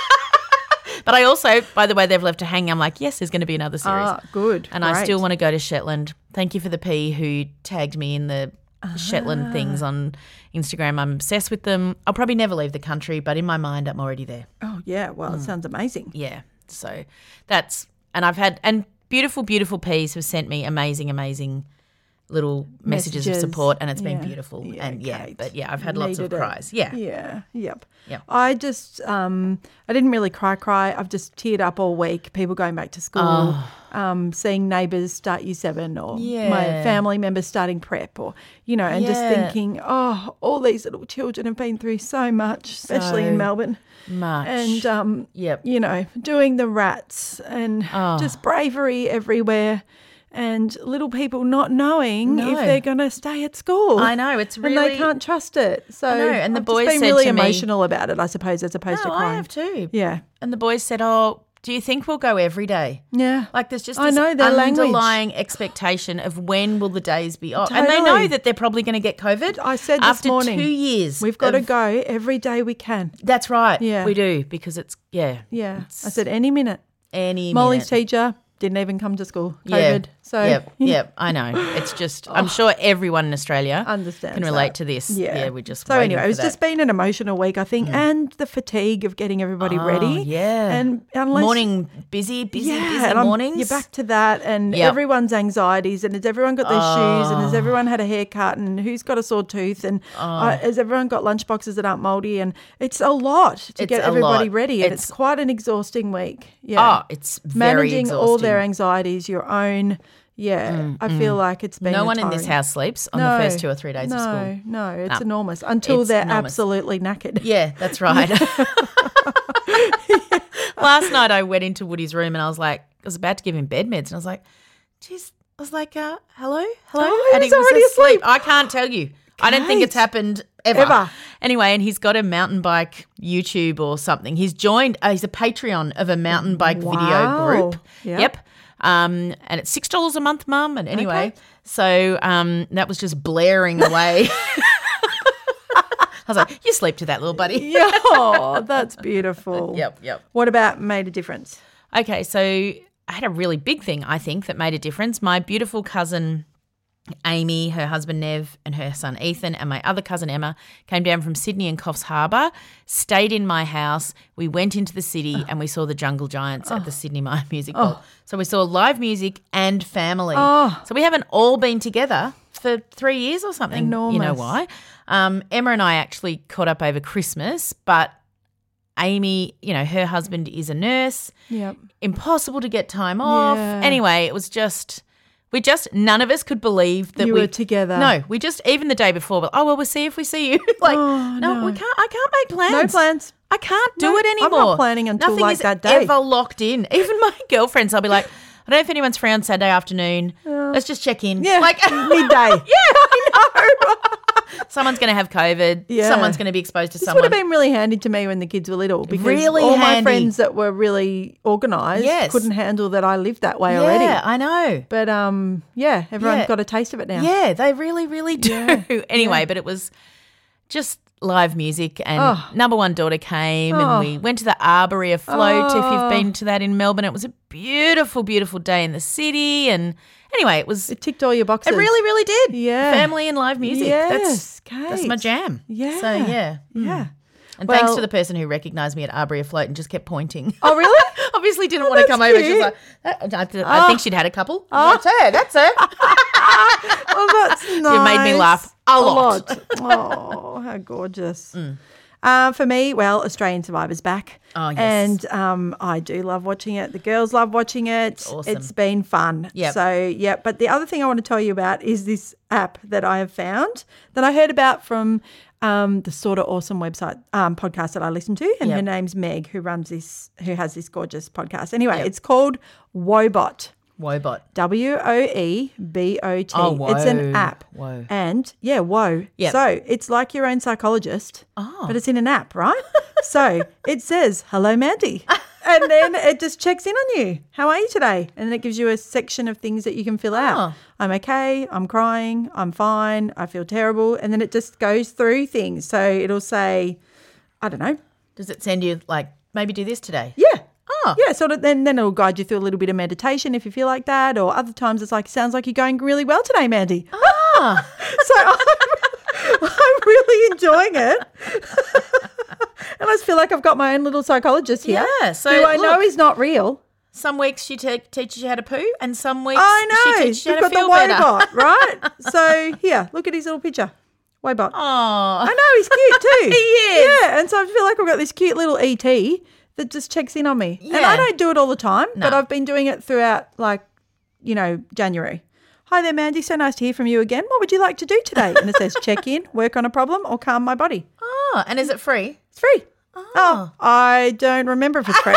but I also, by the way, they've left to hang. I'm like, yes, there's going to be another series. Ah, good. And I Great. still want to go to Shetland. Thank you for the P who tagged me in the Shetland things on Instagram. I'm obsessed with them. I'll probably never leave the country, but in my mind, I'm already there. Oh, yeah. Well, it sounds amazing. Yeah. So that's, and I've had, and beautiful, beautiful P's have sent me amazing, amazing little messages, Messages. of support, and it's been Yeah. beautiful. Yeah, and yeah, Kate. but yeah, I've had lots of Needed it. cries. Yeah. Yeah. Yep. Yep. I just, um, I didn't really cry, cry. I've just teared up all week. People going back to school, Oh. um, seeing neighbours start year seven, or my Yeah. family members starting prep, or, you know, and just Yeah. thinking, oh, all these little children have been through so much, especially So in Melbourne. Much. And, um, Yep. you know, doing the rats and Oh. just bravery everywhere. And little people not knowing No. if they're going to stay at school. I know, it's And they really- can't trust it. So I know, and the I've boys just been said really to me- emotional about it, I suppose, as opposed No, to I crying. have too. Yeah. And the boys said, oh, do you think we'll go every day? Yeah. Like there's just I this know, their language. underlying expectation of when will the days be off. And they Totally. know that they're probably going to get COVID. I said this after morning, two years. we've got to of- go every day we can. That's right. Yeah. We do, because it's, yeah. Yeah. it's I said any minute. any Molly's minute. teacher didn't even come to school. Yeah. COVID. So Yep, yep, I know. It's just, I'm sure everyone in Australia understands can relate that. to this. Yeah. Yeah, we just So waiting anyway, for it's that. just been an emotional week, I think, and the fatigue of getting everybody Oh, ready. yeah. And unless morning busy, busy, yeah, busy and I'm- mornings. You're back to that, and Yep. everyone's anxieties, and has everyone got their shoes, and has Oh. everyone had a haircut, and who's got a sore tooth, and uh, has everyone got lunchboxes that aren't mouldy, and it's a lot to It's get a everybody lot. ready, and It's- it's, quite an exhausting week. Yeah, Oh, it's very managing all their exhausting. anxieties, your own. Yeah, I feel like it's been No a one in this tiring- house sleeps on No, the first two or three days no, of school. No, it's No. enormous until It's they're enormous. absolutely knackered. Yeah, that's right. Last night I went into Woody's room and I was like, I was about to give him bed meds and I was like, geez, I was like, uh, hello, hello? Oh, he and was already asleep. I can't tell you. I don't think it's Kate. happened ever. Ever. Anyway, and he's got a mountain bike YouTube or something. He's joined, uh, he's a Patreon of a mountain bike video Wow. group. Yep. Yep. Um, and it's six dollars a month, Mum. And anyway, Okay. so um, that was just blaring away. was like, you sleep to that, little buddy. Yeah, oh, that's beautiful. Yep, yep. What about made a difference? Okay, so I had a really big thing, I think, that made a difference. My beautiful cousin Amy, her husband Nev, and her son Ethan, and my other cousin Emma came down from Sydney and Coffs Harbour, stayed in my house. We went into the city oh. and we saw the Jungle Giants oh. at the Sydney Maya Music Bowl. Oh. So we saw live music and family. Oh. So we haven't all been together for three years or something. Enormous. You know why? Um, Emma and I actually caught up over Christmas, but Amy, you know, her husband is a nurse. Yep. Impossible to get time off. Yeah. Anyway, it was just... We just, none of us could believe that you we were together. No, we just, even the day before, oh, well, we'll see if we see you. like, oh, no, no, we can't, I can't make plans. No plans. I can't do no, it anymore. I'm not planning until Nothing like is that day. ever locked in. Even my girlfriends, I'll be like, I don't know if anyone's free on Saturday afternoon. Uh, Let's just check in. Yeah, like midday. Yeah, I know. Someone's going to have COVID. Yeah. Someone's going to be exposed to this someone. This would have been really handy to me when the kids were little because really all handy. my friends that were really organised yes. couldn't handle that I lived that way yeah, already. Yeah, I know. But, um, yeah, everyone's yeah. got a taste of it now. Yeah, they really, really do. Yeah. Anyway, yeah. but it was just live music and oh. number one daughter came oh. and we went to the Arbory afloat. Oh. If you've been to that in Melbourne, it was a beautiful, beautiful day in the city. And anyway, it was. It ticked all your boxes. It really, really did. Yeah. Family and live music. Yes, that's, Kate. that's my jam. Yeah. So, yeah. Yeah. And well, thanks to the person who recognised me at Arbory afloat and just kept pointing. Oh, really? Obviously didn't oh, want to come over. Cute. She was like, I, I, I think she'd had a couple. Oh. That's her. That's her. Oh, that's nice. You made me laugh a lot. A lot. Oh, how gorgeous. Mm. Uh, for me, well, Australian Survivor's back. Oh, yes. And um, I do love watching it. The girls love watching it. It's awesome. It's been fun. Yep. So, yeah. But the other thing I want to tell you about is this app that I have found that I heard about from um, the Sort of Awesome website um, podcast that I listen to. And yep. her name's Meg, who runs this, who has this gorgeous podcast. Anyway, yep. it's called Woebot. Woebot. W O E B O T. Oh, whoa. It's an app. Whoa. And, yeah, whoa. Yep. So it's like your own psychologist, oh. but it's in an app, right? So it says, hello, Mandy. And then it just checks in on you. How are you today? And then it gives you a section of things that you can fill out. Oh. I'm okay. I'm crying. I'm fine. I feel terrible. And then it just goes through things. So it'll say, I don't know. Does it send you, like, maybe do this today? Yeah. Oh. Yeah, sort of. Then, then it'll guide you through a little bit of meditation if you feel like that. Or other times it's like, sounds like you're going really well today, Mandy. Ah. So I'm, I'm really enjoying it. And I just feel like I've got my own little psychologist here. Yeah. So who I look, know is not real. Some weeks she te- teaches you how to poo and some weeks I know. she teaches you We've how got to feel the better. Woebot, right? So here, look at his little picture. Woebot. Oh. I know, he's cute too. He is. Yeah, and so I feel like I've got this cute little E T that just checks in on me. Yeah. And I don't do it all the time, No. but I've been doing it throughout, like, you know, January. Hi there, Mandy. So nice to hear from you again. What would you like to do today? And it says check in, work on a problem, or calm my body. Oh, and is it free? It's free. Oh. Oh, I don't remember if it's free.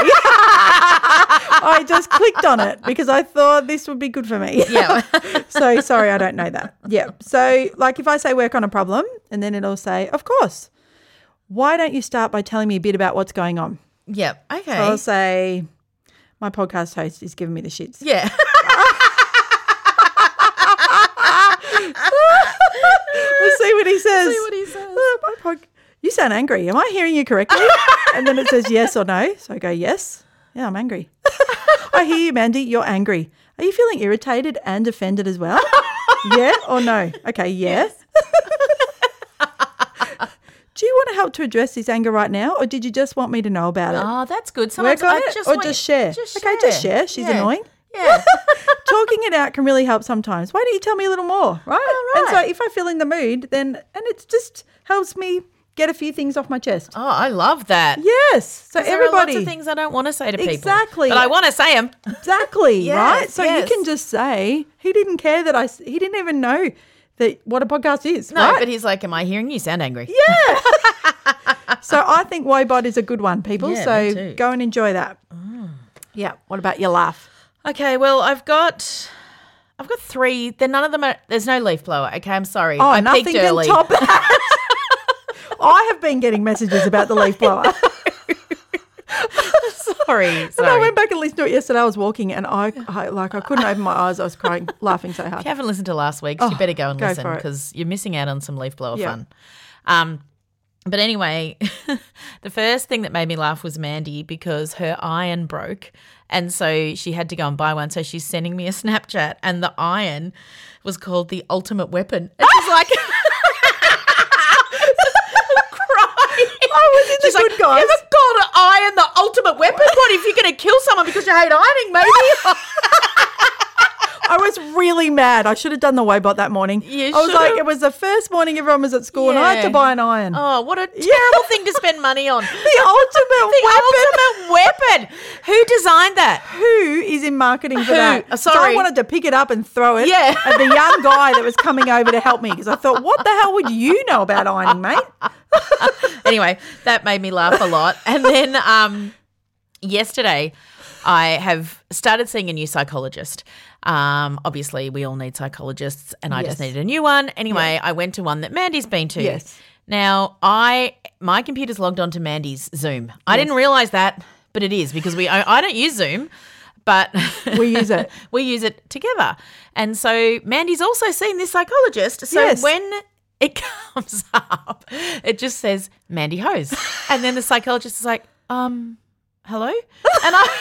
I just clicked on it because I thought this would be good for me. Yeah. So sorry, I don't know that. Yeah. So like if I say work on a problem and then it'll say, of course, why don't you start by telling me a bit about what's going on? Yep. Okay. So I'll say my podcast host is giving me the shits. Yeah. We'll see what he says. See what he says. Uh, my pod- you sound angry. Am I hearing you correctly? And then it says yes or no. So I go, yes. Yeah, I'm angry. I hear you, Mandy. You're angry. Are you feeling irritated and offended as well? Yeah or no? Okay, yeah. Yes. Do you want to help to address this anger right now, or did you just want me to know about it? Oh, that's good. Sometimes Work on I it, just or want just you- share? Just Okay, just share. share. She's Yeah. annoying. Yeah. Talking it out can really help sometimes. Why don't you tell me a little more, right? Oh, And so right. if I feel in the mood, then and it just helps me get a few things off my chest. Oh, I love that. Yes. So 'Cause there everybody, are lots of things I don't want to say to people. Exactly. But I want to say them. exactly, Yes, right? So yes. you can just say he didn't care that I. s- He didn't even know that what a podcast is. No, right? but he's like, am I hearing you sound angry? Yeah. So I think Woebot is a good one, people. Yeah, me so too. go and enjoy that. Yeah. What about your laugh? Okay, well, I've got I've got three. They're none of them are there's no leaf blower. Okay, I'm sorry. Oh, I nothing peaked can early. top that. I have been getting messages about the leaf blower. sorry, And I sorry. went back and listened to it yesterday. I was walking and I, I like I couldn't open my eyes. I was crying, laughing so If hard. you haven't listened to last week's, Oh, you better go and go listen for it. because you're missing out on some leaf blower Yeah. fun. Um, But anyway, the first thing that made me laugh was Mandy because her iron broke and so she had to go and buy one. So she's sending me a Snapchat and the iron was called the Ultimate Weapon. And she's like – I was in the she's good like, guys. You ever called an iron the ultimate weapon? What, if you're going to kill someone because you hate ironing, maybe? I was really mad. I should have done the Woebot that morning. You I was should like, have. it was the first morning everyone was at school and I had to Yeah. buy an iron. Oh, what a terrible thing to spend money on. The ultimate The weapon. ultimate weapon. Who designed that? Who is in marketing for Who? that? Uh, So sorry. I wanted to pick it up and throw it Yeah. at the young guy that was coming over to help me because I thought, what the hell would you know about ironing, mate? Anyway, that made me laugh a lot. And then um, yesterday I have started seeing a new psychologist. Um, obviously, we all need psychologists and I just Yes. needed a new one. Anyway, Yeah. I went to one that Mandy's been to. Yes. Now, I my computer's logged onto Mandy's Zoom. I Yes. didn't realise that, but it is because we I, I don't use Zoom, but We use it. we use it together. And so Mandy's also seen this psychologist. So Yes. when it comes up, it just says Mandy Hose. And then the psychologist is like, um, hello? And I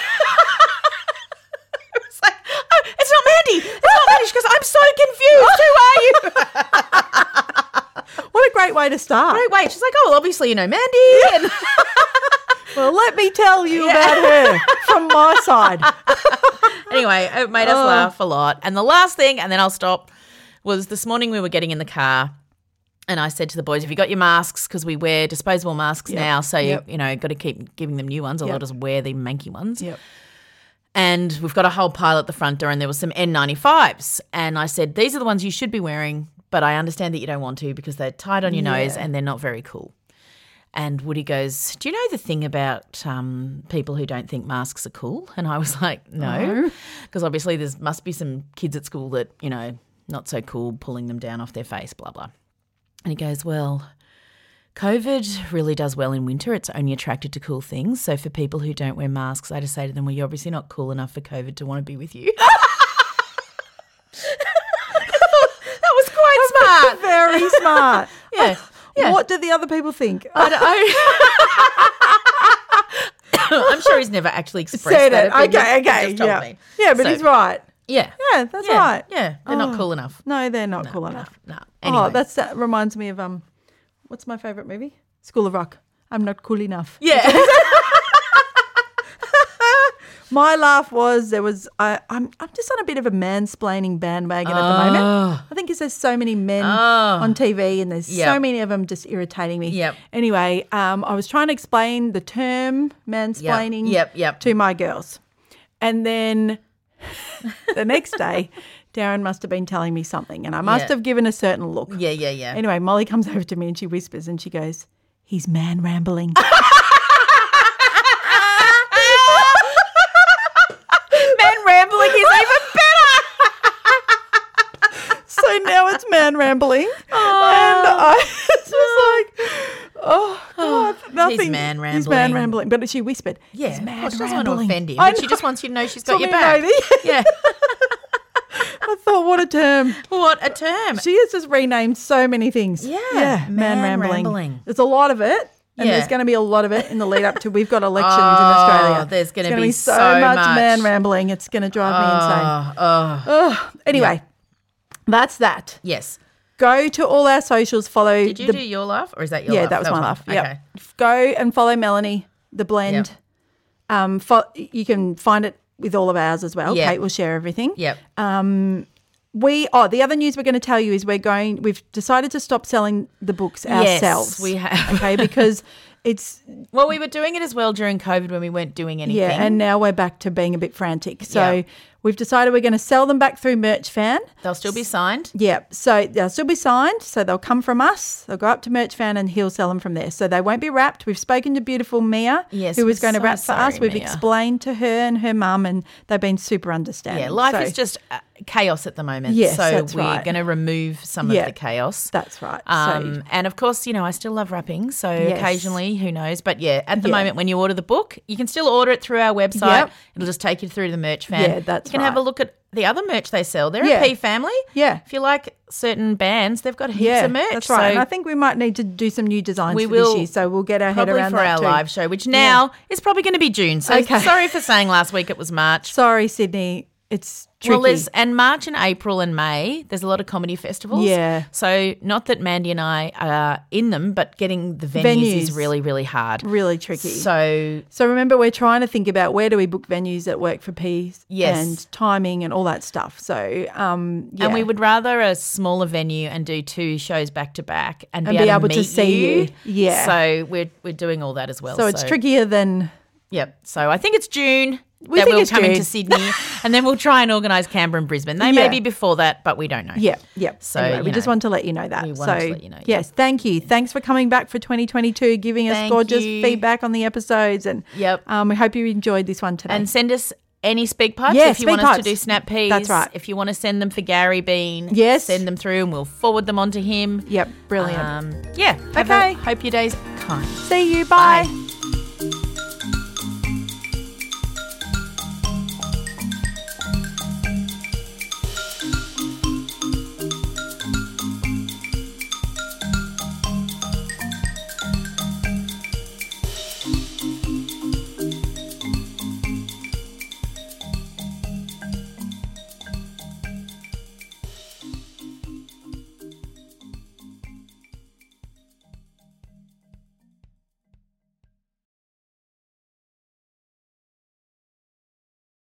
was like, oh, it's not Mandy. It's not Mandy. She goes, I'm so confused. Who are you? What a great way to start. Great way. She's like, oh, well, obviously you know Mandy. And Well, let me tell you about her from my side. anyway, it made us Oh. laugh a lot. And the last thing, and then I'll stop, was this morning we were getting in the car and I said to the boys, have you got your masks? Because we wear disposable masks Yep. now. So, Yep. you, you know, got to keep giving them new ones or Yep. they'll just wear the manky ones. Yep. And we've got a whole pile at the front door and there was some N ninety-fives. And I said, these are the ones you should be wearing, but I understand that you don't want to because they're tight on your nose Yeah. and they're not very cool. And Woody goes, do you know the thing about um, people who don't think masks are cool? And I was like, no. Because obviously there must be some kids at school that, you know, not so cool, pulling them down off their face, blah, blah. And he goes, well, COVID really does well in winter. It's only attracted to cool things. So for people who don't wear masks, I just say to them, well, you're obviously not cool enough for COVID to want to be with you. That was quite smart. Very smart. Yeah. Yeah. What do the other people think? I don't, I'm sure he's never actually expressed Said that it. opinion. Okay, He okay. just told Yeah. me. Yeah, but So, he's right. Yeah. Yeah, that's Yeah, right. Yeah, they're Oh. not cool enough. No, they're not cool enough. No. Anyway. Oh, that's that reminds me of um, what's my favourite movie? School of Rock. I'm not cool enough. Yeah. My laugh was there was I I'm I'm just on a bit of a mansplaining bandwagon at the moment. Oh. I think because there's so many men Oh. on T V and there's so Yep. many of them just irritating me. Yep. Anyway, um, I was trying to explain the term mansplaining Yep, yep. to my girls, and then the next day, Darren must have been telling me something, and I must Yeah. have given a certain look. Yeah, yeah, yeah. Anyway, Molly comes over to me and she whispers and she goes, "He's man rambling." Man rambling is even better. So now it's man rambling. And I was just like, oh, God, nothing. man He's man rambling. rambling. But she whispered, Yeah, he's man well, she doesn't rambling. want to offend him, I but she know. just wants you to know she's got Told your me back. maybe. Yeah. I thought, what a term. What a term. She has just renamed so many things. Yeah, Yeah, man, man rambling. rambling. There's a lot of it. And Yeah. there's going to be a lot of it in the lead up to we've got elections in Oh, Australia. there's gonna It's be so, so much, much. man rambling. It's going to drive me insane. Oh, oh. Oh, anyway, that's that. Yes. Go to all our socials. Follow. Did you the, do your laugh or is that your yeah, laugh? that was my mine. laugh. Okay. Yeah. Go and follow Melanie, the blend. Yep. Um, fo- you can find it with all of ours as well. Yep. Kate will share everything. Yep. Um, we oh the other news we're going to tell you is we're going. We've decided to stop selling the books Yes, ourselves. we have. Okay, because it's Well, we were doing it as well during COVID when we weren't doing anything. yeah, and now we're back to being a bit frantic. So Yeah. we've decided we're going to sell them back through Merch Fan. They'll still be signed. Yeah, so they'll still be signed. So they'll come from us. They'll go up to Merch Fan and he'll sell them from there. So they won't be wrapped. We've spoken to beautiful Mia, Yes, who was we're going to so wrap for us. sorry, We've Mia. explained to her and her mum, and they've been super understanding. Yeah, life So- is just uh, chaos at the moment. Yes, so that's we're right. going to remove some Yeah, of the chaos. That's right. Um, so and of course, you know, I still love wrapping. So Yes. occasionally, who knows? But yeah, at the Yeah. moment, when you order the book, you can still order it through our website. Yep. It'll just take you through to the Merch Fan. Yeah, that's can right. have a look at the other merch they sell. They're Yeah. a P family. Yeah. If you like certain bands, they've got heaps yeah, of merch. that's right. So And I think we might need to do some new designs we for will this year, so we'll get our head probably around for that our too. live show, which now is probably going to be June. So Okay. sorry for saying last week it was March. Sorry, Sydney. It's tricky. Well, there's and March and April and May, there's a lot of comedy festivals. Yeah. So not that Mandy and I are in them, but getting the venues, Venues. is really, really hard. really tricky. So So remember, we're trying to think about where do we book venues that work for P's Yes. and timing and all that stuff. So, um, yeah. and we would rather a smaller venue and do two shows back to back and, And be, be able, able to, to meet see you. you. Yeah. So we're we're doing all that as well. So it's trickier than Yep. So I think it's June. We that think we'll it's come June. into Sydney, and then we'll try and organise Canberra and Brisbane. They may Yeah. be before that, but we don't know. Yeah, yeah. So anyway, we you just know, want to let you know that. we so, wanted to let you know, yeah. yes, thank you. Thanks for coming back for twenty twenty-two, giving us Thank gorgeous you. feedback on the episodes, and Yep. um, we hope you enjoyed this one today. And send us any speak pipes Yeah, if you speak want us to pipes. do snap peas. That's right. If you want to send them for Gary Bean, Yes. send them through and we'll forward them on to him. Yep, brilliant. Um, yeah. Have Okay. a- hope your day's kind. See you. Bye. Bye.